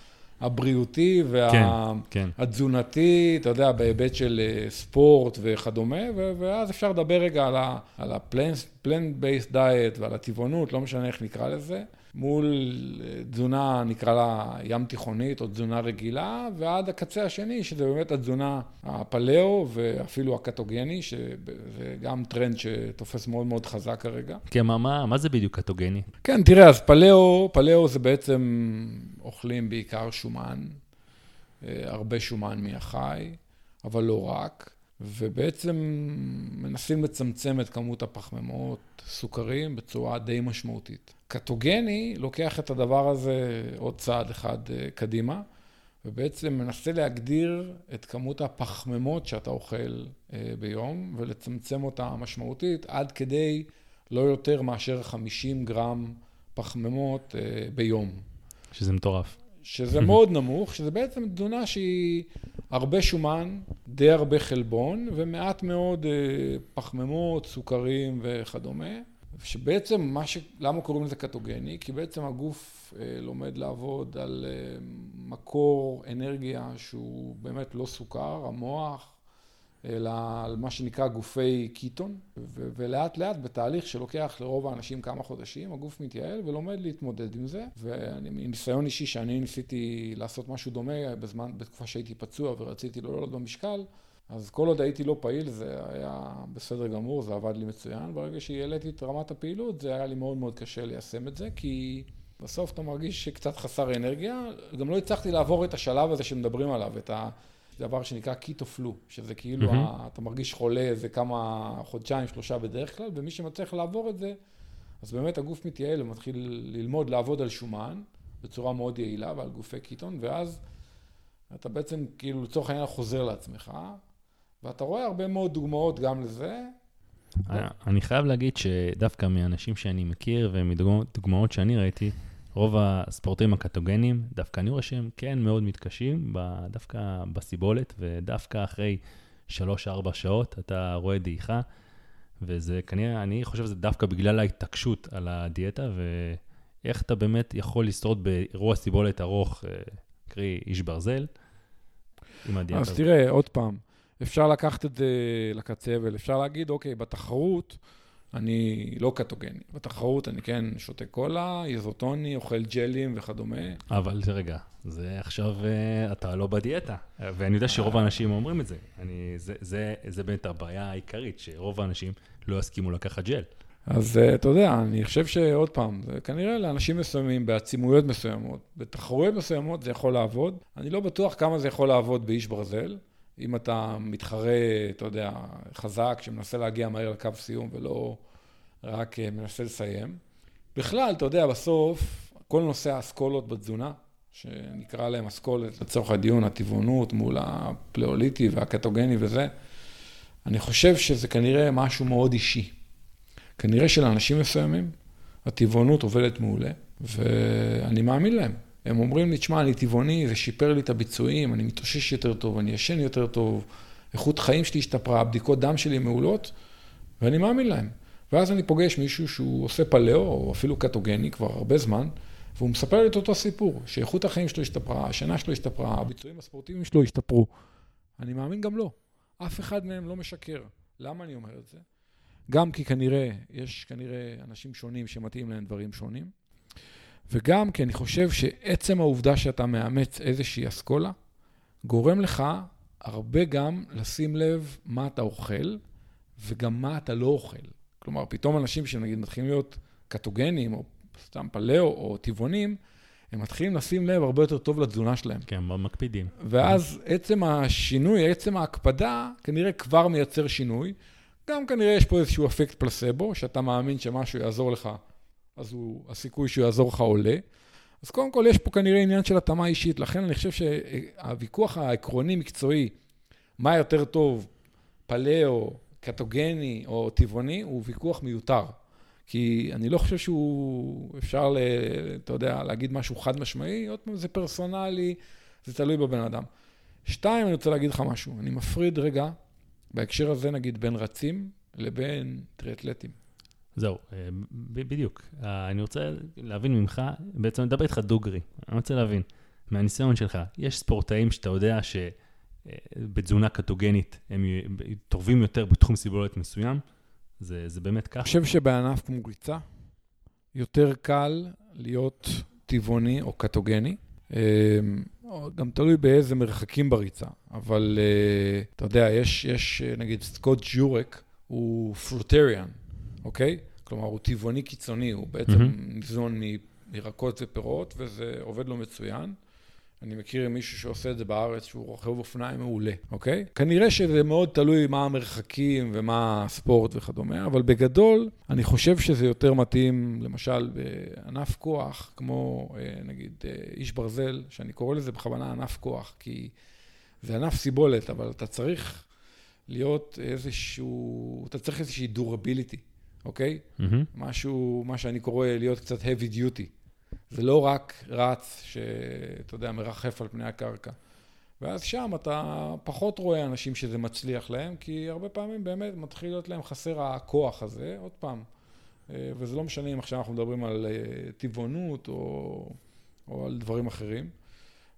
הבריאותי והתזונתי, אתה יודע, בהיבט של ספורט וכדומה, ואז אפשר לדבר רגע על ה-plant-based diet ועל הטבעונות, לא משנה איך נקרא לזה, מול תזונה נקרא לה ים תיכונית או תזונה רגילה, ועד הקצה השני, שזה באמת התזונה הפלאו ואפילו הקטוגני, שזה גם טרנד שתופס מאוד מאוד חזק כרגע. כן, מה, מה, מה זה בדיוק קטוגני? כן, תראה, אז פלאו, פלאו זה בעצם אוכלים בעיקר שומן, הרבה שומן מהחי, אבל לא רק. ובעצם מנסים לצמצם את כמות הפחמימות, סוכרים, בצורה די משמעותית. קטוגני לוקח את הדבר הזה עוד צעד אחד קדימה, ובעצם מנסה להגדיר את כמות הפחמימות שאתה אוכל ביום, ולצמצם אותה משמעותית עד כדי לא יותר מאשר חמישים גרם פחמימות ביום. שזה מטורף. שזה מאוד נמוך, שזה בעצם תזונה שהיא הרבה שומן, די הרבה חלבון, ומעט מאוד פחמימות, סוכרים וכדומה. שבעצם מה ש... למה קוראים לזה קטוגני? כי בעצם הגוף לומד לעבוד על מקור אנרגיה שהוא באמת לא סוכר, המוח אלא על מה שנקרא גופי קיטון, ו- ולאט לאט בתהליך שלוקח לרוב האנשים כמה חודשים, הגוף מתייעל ולומד להתמודד עם זה, ומניסיון אישי שאני ניסיתי לעשות משהו דומה בזמן, בתקופה שהייתי פצוע ורציתי לא לעלות במשקל, אז כל עוד הייתי לא פעיל זה היה בסדר גמור, זה עבד לי מצוין, ברגע שהעליתי את רמת הפעילות זה היה לי מאוד מאוד קשה ליישם את זה, כי בסוף אתה מרגיש שקצת חסר אנרגיה, גם לא הצלחתי לעבור את השלב הזה שמדברים עליו, את הדבר שנקרא קיטו פלו, שזה כאילו mm-hmm. ה, אתה מרגיש חולה איזה כמה חודשיים, שלושה בדרך כלל, ומי שמצליח לעבור את זה, אז באמת הגוף מתייעל ומתחיל ללמוד לעבוד על שומן, בצורה מאוד יעילה ועל גופי קיטון, ואז אתה בעצם כאילו לצורך העניין חוזר לעצמך, ואתה רואה הרבה מאוד דוגמאות גם לזה. אני חייב להגיד שדווקא מאנשים שאני מכיר ומדוגמאות שאני ראיתי, רוב הספורטים הקטוגנים, דווקא אני רואה שהם כן מאוד מתקשים, דווקא בסיבולת, ודווקא אחרי שלוש ארבע שעות אתה רואה דעיכה, וזה כנראה, אני חושב שזה דווקא בגלל ההתעקשות על הדיאטה, ואיך אתה באמת יכול לשרוד באירוע סיבולת ארוך, קרי איש ברזל, עם הדיאטה. אז תראה, עוד פעם, אפשר לקחת את זה לקצה, ואפשר להגיד, אוקיי, בתחרות אני לא קטוגני. בתחרות אני כן שותה קולה, איזוטוני, אוכל ג'לים וכדומה. אבל זה רגע, זה עכשיו אתה לא בדיאטה. ואני יודע שרוב האנשים אומרים את זה. אני, זה, זה, זה באמת הבעיה העיקרית, שרוב האנשים לא יסכימו לקחת ג'ל. אז אתה יודע, אני חושב שעוד פעם, זה כנראה לאנשים מסוימים, בעצימויות מסוימות, בתחרויות מסוימות זה יכול לעבוד. אני לא בטוח כמה זה יכול לעבוד באיש ברזל. אם אתה מתחרה, אתה יודע, חזק, שמנסה להגיע מהר לקו סיום ולא רק מנסה לסיים. בכלל, אתה יודע, בסוף, כל נושא האסכולות בתזונה, שנקרא להם אסכולת לצורך הדיון, הטבעונות מול הפלאוליטי והקטוגני וזה, אני חושב שזה כנראה משהו מאוד אישי. כנראה שלאנשים מסוימים, הטבעונות עובדת מעולה, ואני מאמין להם. הם אומרים לי, תשמע, אני טבעוני, זה שיפר לי את הביצועים, אני מתאושש יותר טוב, אני ישן יותר טוב, איכות חיים שלי השתפרה, בדיקות דם שלי מעולות, ואני מאמין להם. ואז אני פוגש מישהו שהוא עושה פלאו, או אפילו קטוגני כבר הרבה זמן, והוא מספר לי את אותו סיפור, שאיכות החיים שלו השתפרה, השינה שלו השתפרה, הביצועים הספורטיביים שלו השתפרו. אני מאמין גם לא. אף אחד מהם לא משקר. למה אני אומר את זה? גם כי כנראה, יש כנראה אנשים שונים שמתאים להם דברים שונים, וגם כי אני חושב שעצם העובדה שאתה מאמץ איזושהי אסכולה, גורם לך הרבה גם לשים לב מה אתה אוכל, וגם מה אתה לא אוכל. כלומר, פתאום אנשים שנגיד מתחילים להיות קטוגנים, או סתם פלאו, או טבעונים, הם מתחילים לשים לב הרבה יותר טוב לתזונה שלהם. כן, מקפידים. ואז עצם השינוי, עצם ההקפדה, כנראה כבר מייצר שינוי. גם כנראה יש פה איזשהו אפקט פלסבו, שאתה מאמין שמשהו יעזור לך, אז הוא, הסיכוי שהוא יעזור לך עולה. אז קודם כל יש פה כנראה עניין של התאמה אישית, לכן אני חושב שהוויכוח העקרוני מקצועי, מה יותר טוב, פלאו, קטוגני או טבעוני, הוא ויכוח מיותר. כי אני לא חושב שהוא אפשר, ל, אתה יודע, להגיד משהו חד משמעי, עוד פעם זה פרסונלי, זה תלוי בבן אדם. שתיים, אני רוצה להגיד לך משהו, אני מפריד רגע, בהקשר הזה נגיד בין רצים לבין טריאטלטים. זהו, בדיוק. אני רוצה להבין ממך, בעצם לדבר איתך דוגרי. אני רוצה להבין, מהניסיון שלך, יש ספורטאים שאתה יודע שבתזונה קטוגנית הם טובים יותר בתחום סיבולת מסוים? זה, זה באמת ככה? אני חושב שבענף כמו ריצה, יותר קל להיות טבעוני או קטוגני. גם תלוי באיזה מרחקים בריצה, אבל אתה יודע, יש, יש נגיד סקוט ג'ורק, הוא פרוטריאן, אוקיי? כלומר, הוא טבעוני קיצוני, הוא בעצם mm-hmm. ניזון מירקות ופירות, וזה עובד לו מצוין. אני מכיר מישהו שעושה את זה בארץ, שהוא רוכב אופניים מעולה, אוקיי? כנראה שזה מאוד תלוי מה המרחקים ומה הספורט וכדומה, אבל בגדול, אני חושב שזה יותר מתאים, למשל, בענף כוח, כמו נגיד איש ברזל, שאני קורא לזה בכוונה ענף כוח, כי זה ענף סיבולת, אבל אתה צריך להיות איזשהו, אתה צריך איזושהי durability, אוקיי? Mm-hmm. משהו, מה שאני קורא להיות קצת heavy duty. זה לא רק רץ שאתה יודע, מרחף על פני הקרקע. ואז שם אתה פחות רואה אנשים שזה מצליח להם, כי הרבה פעמים באמת מתחיל להיות להם חסר הכוח הזה, עוד פעם. וזה לא משנה אם עכשיו אנחנו מדברים על טבעונות או, או על דברים אחרים.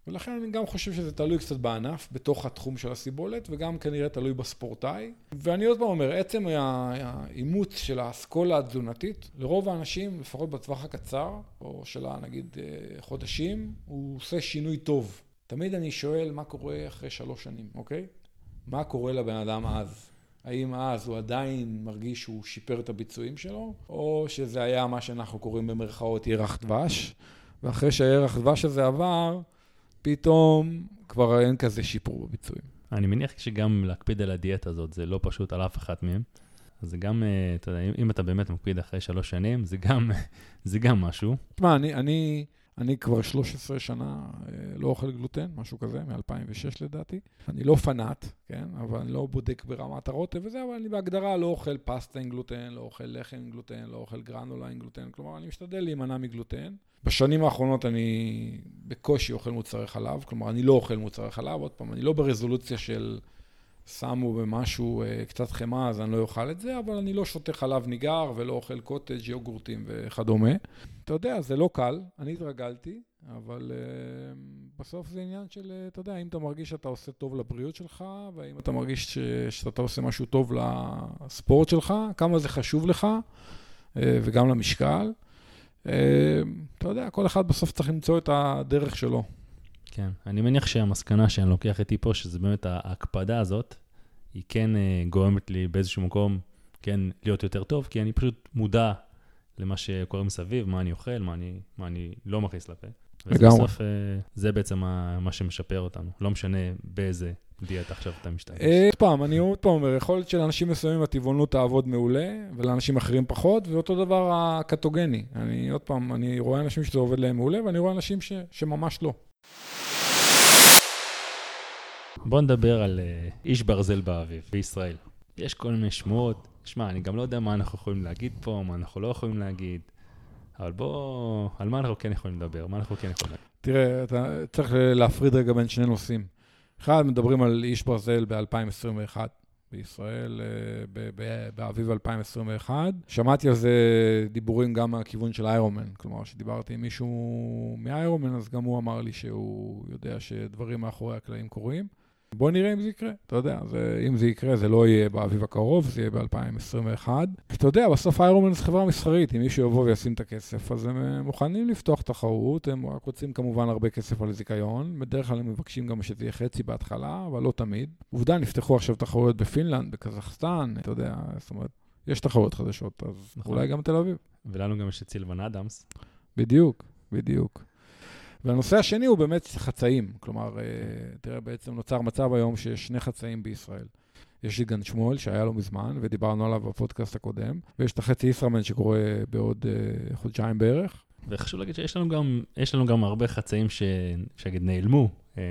ולכן אני גם חושב שזה תלוי קצת בענף, בתוך התחום של הסיבולת, וגם כנראה תלוי בספורטאי. ואני עוד פעם אומר, עצם האימוץ של האסכולה התזונתית, לרוב האנשים, לפחות בטווח הקצר, או שלה נגיד חודשים, הוא עושה שינוי טוב. תמיד אני שואל מה קורה אחרי שלוש שנים, אוקיי? מה קורה לבן אדם אז? האם אז הוא עדיין מרגיש שהוא שיפר את הביצועים שלו, או שזה היה מה שאנחנו קוראים במרכאות ירח דבש, ואחרי שהירח דבש הזה עבר, פתאום כבר אין כזה שיפור בביצועים. אני מניח שגם להקפיד על הדיאטה הזאת, זה לא פשוט על אף אחת מהם. אז זה גם, אתה יודע, אם אתה באמת מקפיד אחרי שלוש שנים, זה גם, זה גם משהו. תשמע, אני, אני, אני כבר שלוש עשרה שנה לא אוכל גלוטן, משהו כזה, מ-אלפיים ושש לדעתי. אני לא פנאט, כן? אבל אני לא בודק ברמת הרוטב וזה, אבל אני בהגדרה לא אוכל פסטה עם גלוטן, לא אוכל לחם עם גלוטן, לא אוכל גרנולה עם גלוטן. כלומר, אני משתדל להימנע מגלוטן. בשנים האחרונות אני בקושי אוכל מוצרי חלב, כלומר, אני לא אוכל מוצרי חלב, עוד פעם, אני לא ברזולוציה של שמו במשהו קצת חמה, אז אני לא אוכל את זה, אבל אני לא שותה חלב ניגר ולא אוכל קוטג', יוגורטים וכדומה. אתה יודע, זה לא קל, אני התרגלתי, אבל uh, בסוף זה עניין של, uh, אתה יודע, אם אתה מרגיש שאתה עושה טוב לבריאות שלך, ואם אתה מרגיש ש, שאתה עושה משהו טוב לספורט שלך, כמה זה חשוב לך, uh, וגם למשקל. Uh, אתה יודע, כל אחד בסוף צריך למצוא את הדרך שלו. כן, אני מניח שהמסקנה שאני לוקח איתי פה, שזה באמת ההקפדה הזאת, היא כן uh, גורמת לי באיזשהו מקום, כן, להיות יותר טוב, כי אני פשוט מודע למה שקורה מסביב, מה אני אוכל, מה אני, מה אני לא מכניס לפה. וזה בסוף, זה בעצם מה שמשפר אותנו. לא משנה באיזה דיאטה עכשיו אתה משתמש. עוד פעם, אני עוד פעם אומר, יכול להיות שלאנשים מסוימים הטבעונות תעבוד מעולה, ולאנשים אחרים פחות, ואותו דבר הקטוגני. אני עוד פעם, אני רואה אנשים שזה עובד להם מעולה, ואני רואה אנשים ש, שממש לא. בוא נדבר על איש ברזל באביב, בישראל. יש כל מיני שמועות. שמע, אני גם לא יודע מה אנחנו יכולים להגיד פה, מה אנחנו לא יכולים להגיד, אבל בוא, על מה אנחנו כן יכולים לדבר, מה אנחנו כן יכולים להגיד. תראה, אתה צריך להפריד רגע בין שני נושאים. אחד, מדברים על איש ברזל ב-אלפיים עשרים ואחת, בישראל, באביב אלפיים עשרים ואחת. שמעתי על זה דיבורים גם מהכיוון של איירומן, כלומר, שדיברתי עם מישהו מאיירומן, אז גם הוא אמר לי שהוא יודע שדברים מאחורי הקלעים קורים. בוא נראה אם זה יקרה, אתה יודע, זה, אם זה יקרה, זה לא יהיה באביב הקרוב, זה יהיה ב-אלפיים עשרים ואחת. אתה יודע, בסוף איירומן זה חברה מסחרית, אם מישהו יבוא וישים את הכסף, אז הם מוכנים לפתוח תחרות, הם רק רוצים כמובן הרבה כסף על זיכיון, בדרך כלל הם מבקשים גם שזה יהיה חצי בהתחלה, אבל לא תמיד. עובדה, נפתחו עכשיו תחרויות בפינלנד, בקזחסטן, אתה יודע, זאת אומרת, יש תחרויות חדשות, אז נכון. אולי גם תל אביב. ולנו גם יש את סילבן אדמס. בדיוק, בדיוק. והנושא השני הוא באמת חצאים, כלומר, תראה, בעצם נוצר מצב היום שיש שני חצאים בישראל. יש את גן שמואל שהיה לו מזמן, ודיברנו עליו בפודקאסט הקודם, ויש את החצי ישראמן שקורה בעוד חודשיים בערך. וחשוב להגיד שיש לנו גם, יש לנו גם הרבה חצאים ששגיד נעלמו,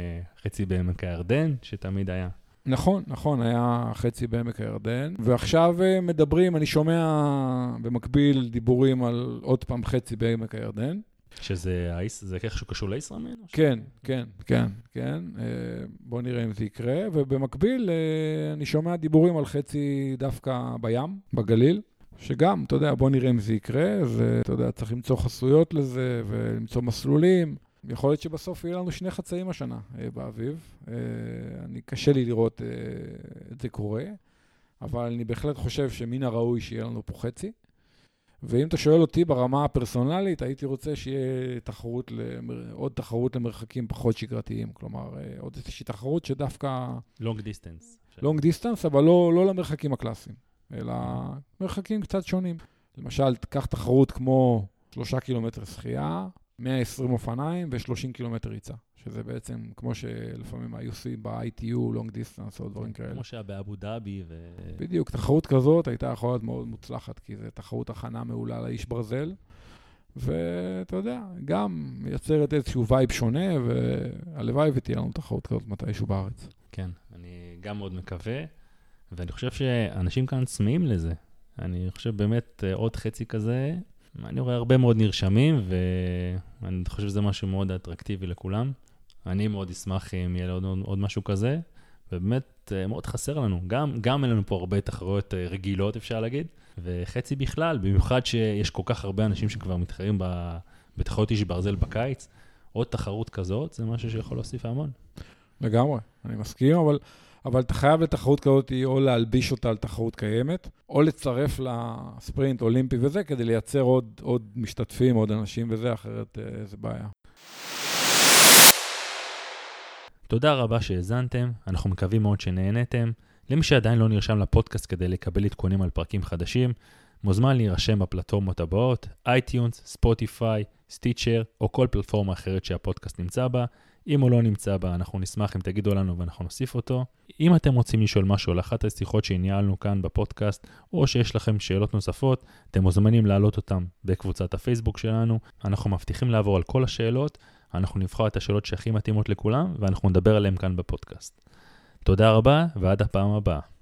חצי בעמק הירדן, שתמיד היה. נכון, נכון, היה חצי בעמק הירדן, ועכשיו מדברים, אני שומע במקביל דיבורים על עוד פעם חצי בעמק הירדן, שזה זה איכשהו קשור לישראמן? כן, כן, כן, כן. בוא נראה אם זה יקרה. ובמקביל, אני שומע דיבורים על חצי דווקא בים, בגליל, שגם, אתה יודע, בוא נראה אם זה יקרה, ואתה יודע, צריך למצוא חסויות לזה, ולמצוא מסלולים. יכול להיות שבסוף יהיה לנו שני חצאים השנה באביב. אני קשה לי לראות את זה קורה, אבל אני בהחלט חושב שמן הראוי שיהיה לנו פה חצי. ואם אתה שואל אותי ברמה הפרסונלית, הייתי רוצה שיהיה תחרות, למר... עוד תחרות למרחקים פחות שגרתיים. כלומר, עוד איזושהי תחרות שדווקא... long distance. long distance, אבל לא, לא למרחקים הקלאסיים, אלא מרחקים קצת שונים. למשל, תקח תחרות כמו שלושה קילומטר שחייה, מאה ועשרים אופניים ו-שלושים קילומטר ריצה. שזה בעצם כמו שלפעמים היו עושים ב-איי טי יו, long distance או דברים כאלה. כמו שהיה באבו דאבי ו... בדיוק, תחרות כזאת הייתה יכולה להיות מאוד מוצלחת, כי זו תחרות הכנה מעולה לאיש ברזל, ואתה יודע, גם מייצרת איזשהו וייב שונה, והלוואי ותהיה לנו תחרות כזאת מתישהו בארץ. כן, אני גם מאוד מקווה, ואני חושב שאנשים כאן צמאים לזה. אני חושב באמת עוד חצי כזה, אני רואה הרבה מאוד נרשמים, ואני חושב שזה משהו מאוד אטרקטיבי לכולם. אני מאוד אשמח אם יהיה עוד, עוד משהו כזה, ובאמת מאוד חסר לנו. גם, גם אין לנו פה הרבה תחרויות רגילות, אפשר להגיד, וחצי בכלל, במיוחד שיש כל כך הרבה אנשים שכבר מתחרים בתחרויות איש ברזל בקיץ, עוד תחרות כזאת, זה משהו שיכול להוסיף המון. לגמרי, אני מסכים, אבל, אבל אתה חייב לתחרות כזאת או להלביש אותה על תחרות קיימת, או לצרף לספרינט אולימפי וזה, כדי לייצר עוד, עוד משתתפים, עוד אנשים וזה, אחרת זה בעיה. תודה רבה שהזנתם, אנחנו מקווים מאוד שנהנתם. למי שעדיין לא נרשם לפודקאסט כדי לקבל עדכונים על פרקים חדשים, מוזמן להירשם בפלטפורמות הבאות, אייטיונס, ספוטיפיי, סטיצ'ר, או כל פלטפורמה אחרת שהפודקאסט נמצא בה. אם הוא לא נמצא בה, אנחנו נשמח אם תגידו לנו ואנחנו נוסיף אותו. אם אתם רוצים לשאול משהו על אחת השיחות שניהלנו כאן בפודקאסט, או שיש לכם שאלות נוספות, אתם מוזמנים להעלות אותם בקבוצת הפייסבוק שלנו. אנחנו מבטיחים לעבור על כל השאלות, אנחנו נבחר את השאלות שהכי מתאימות לכולם, ואנחנו נדבר עליהם כאן בפודקאסט. תודה רבה, ועד הפעם הבאה.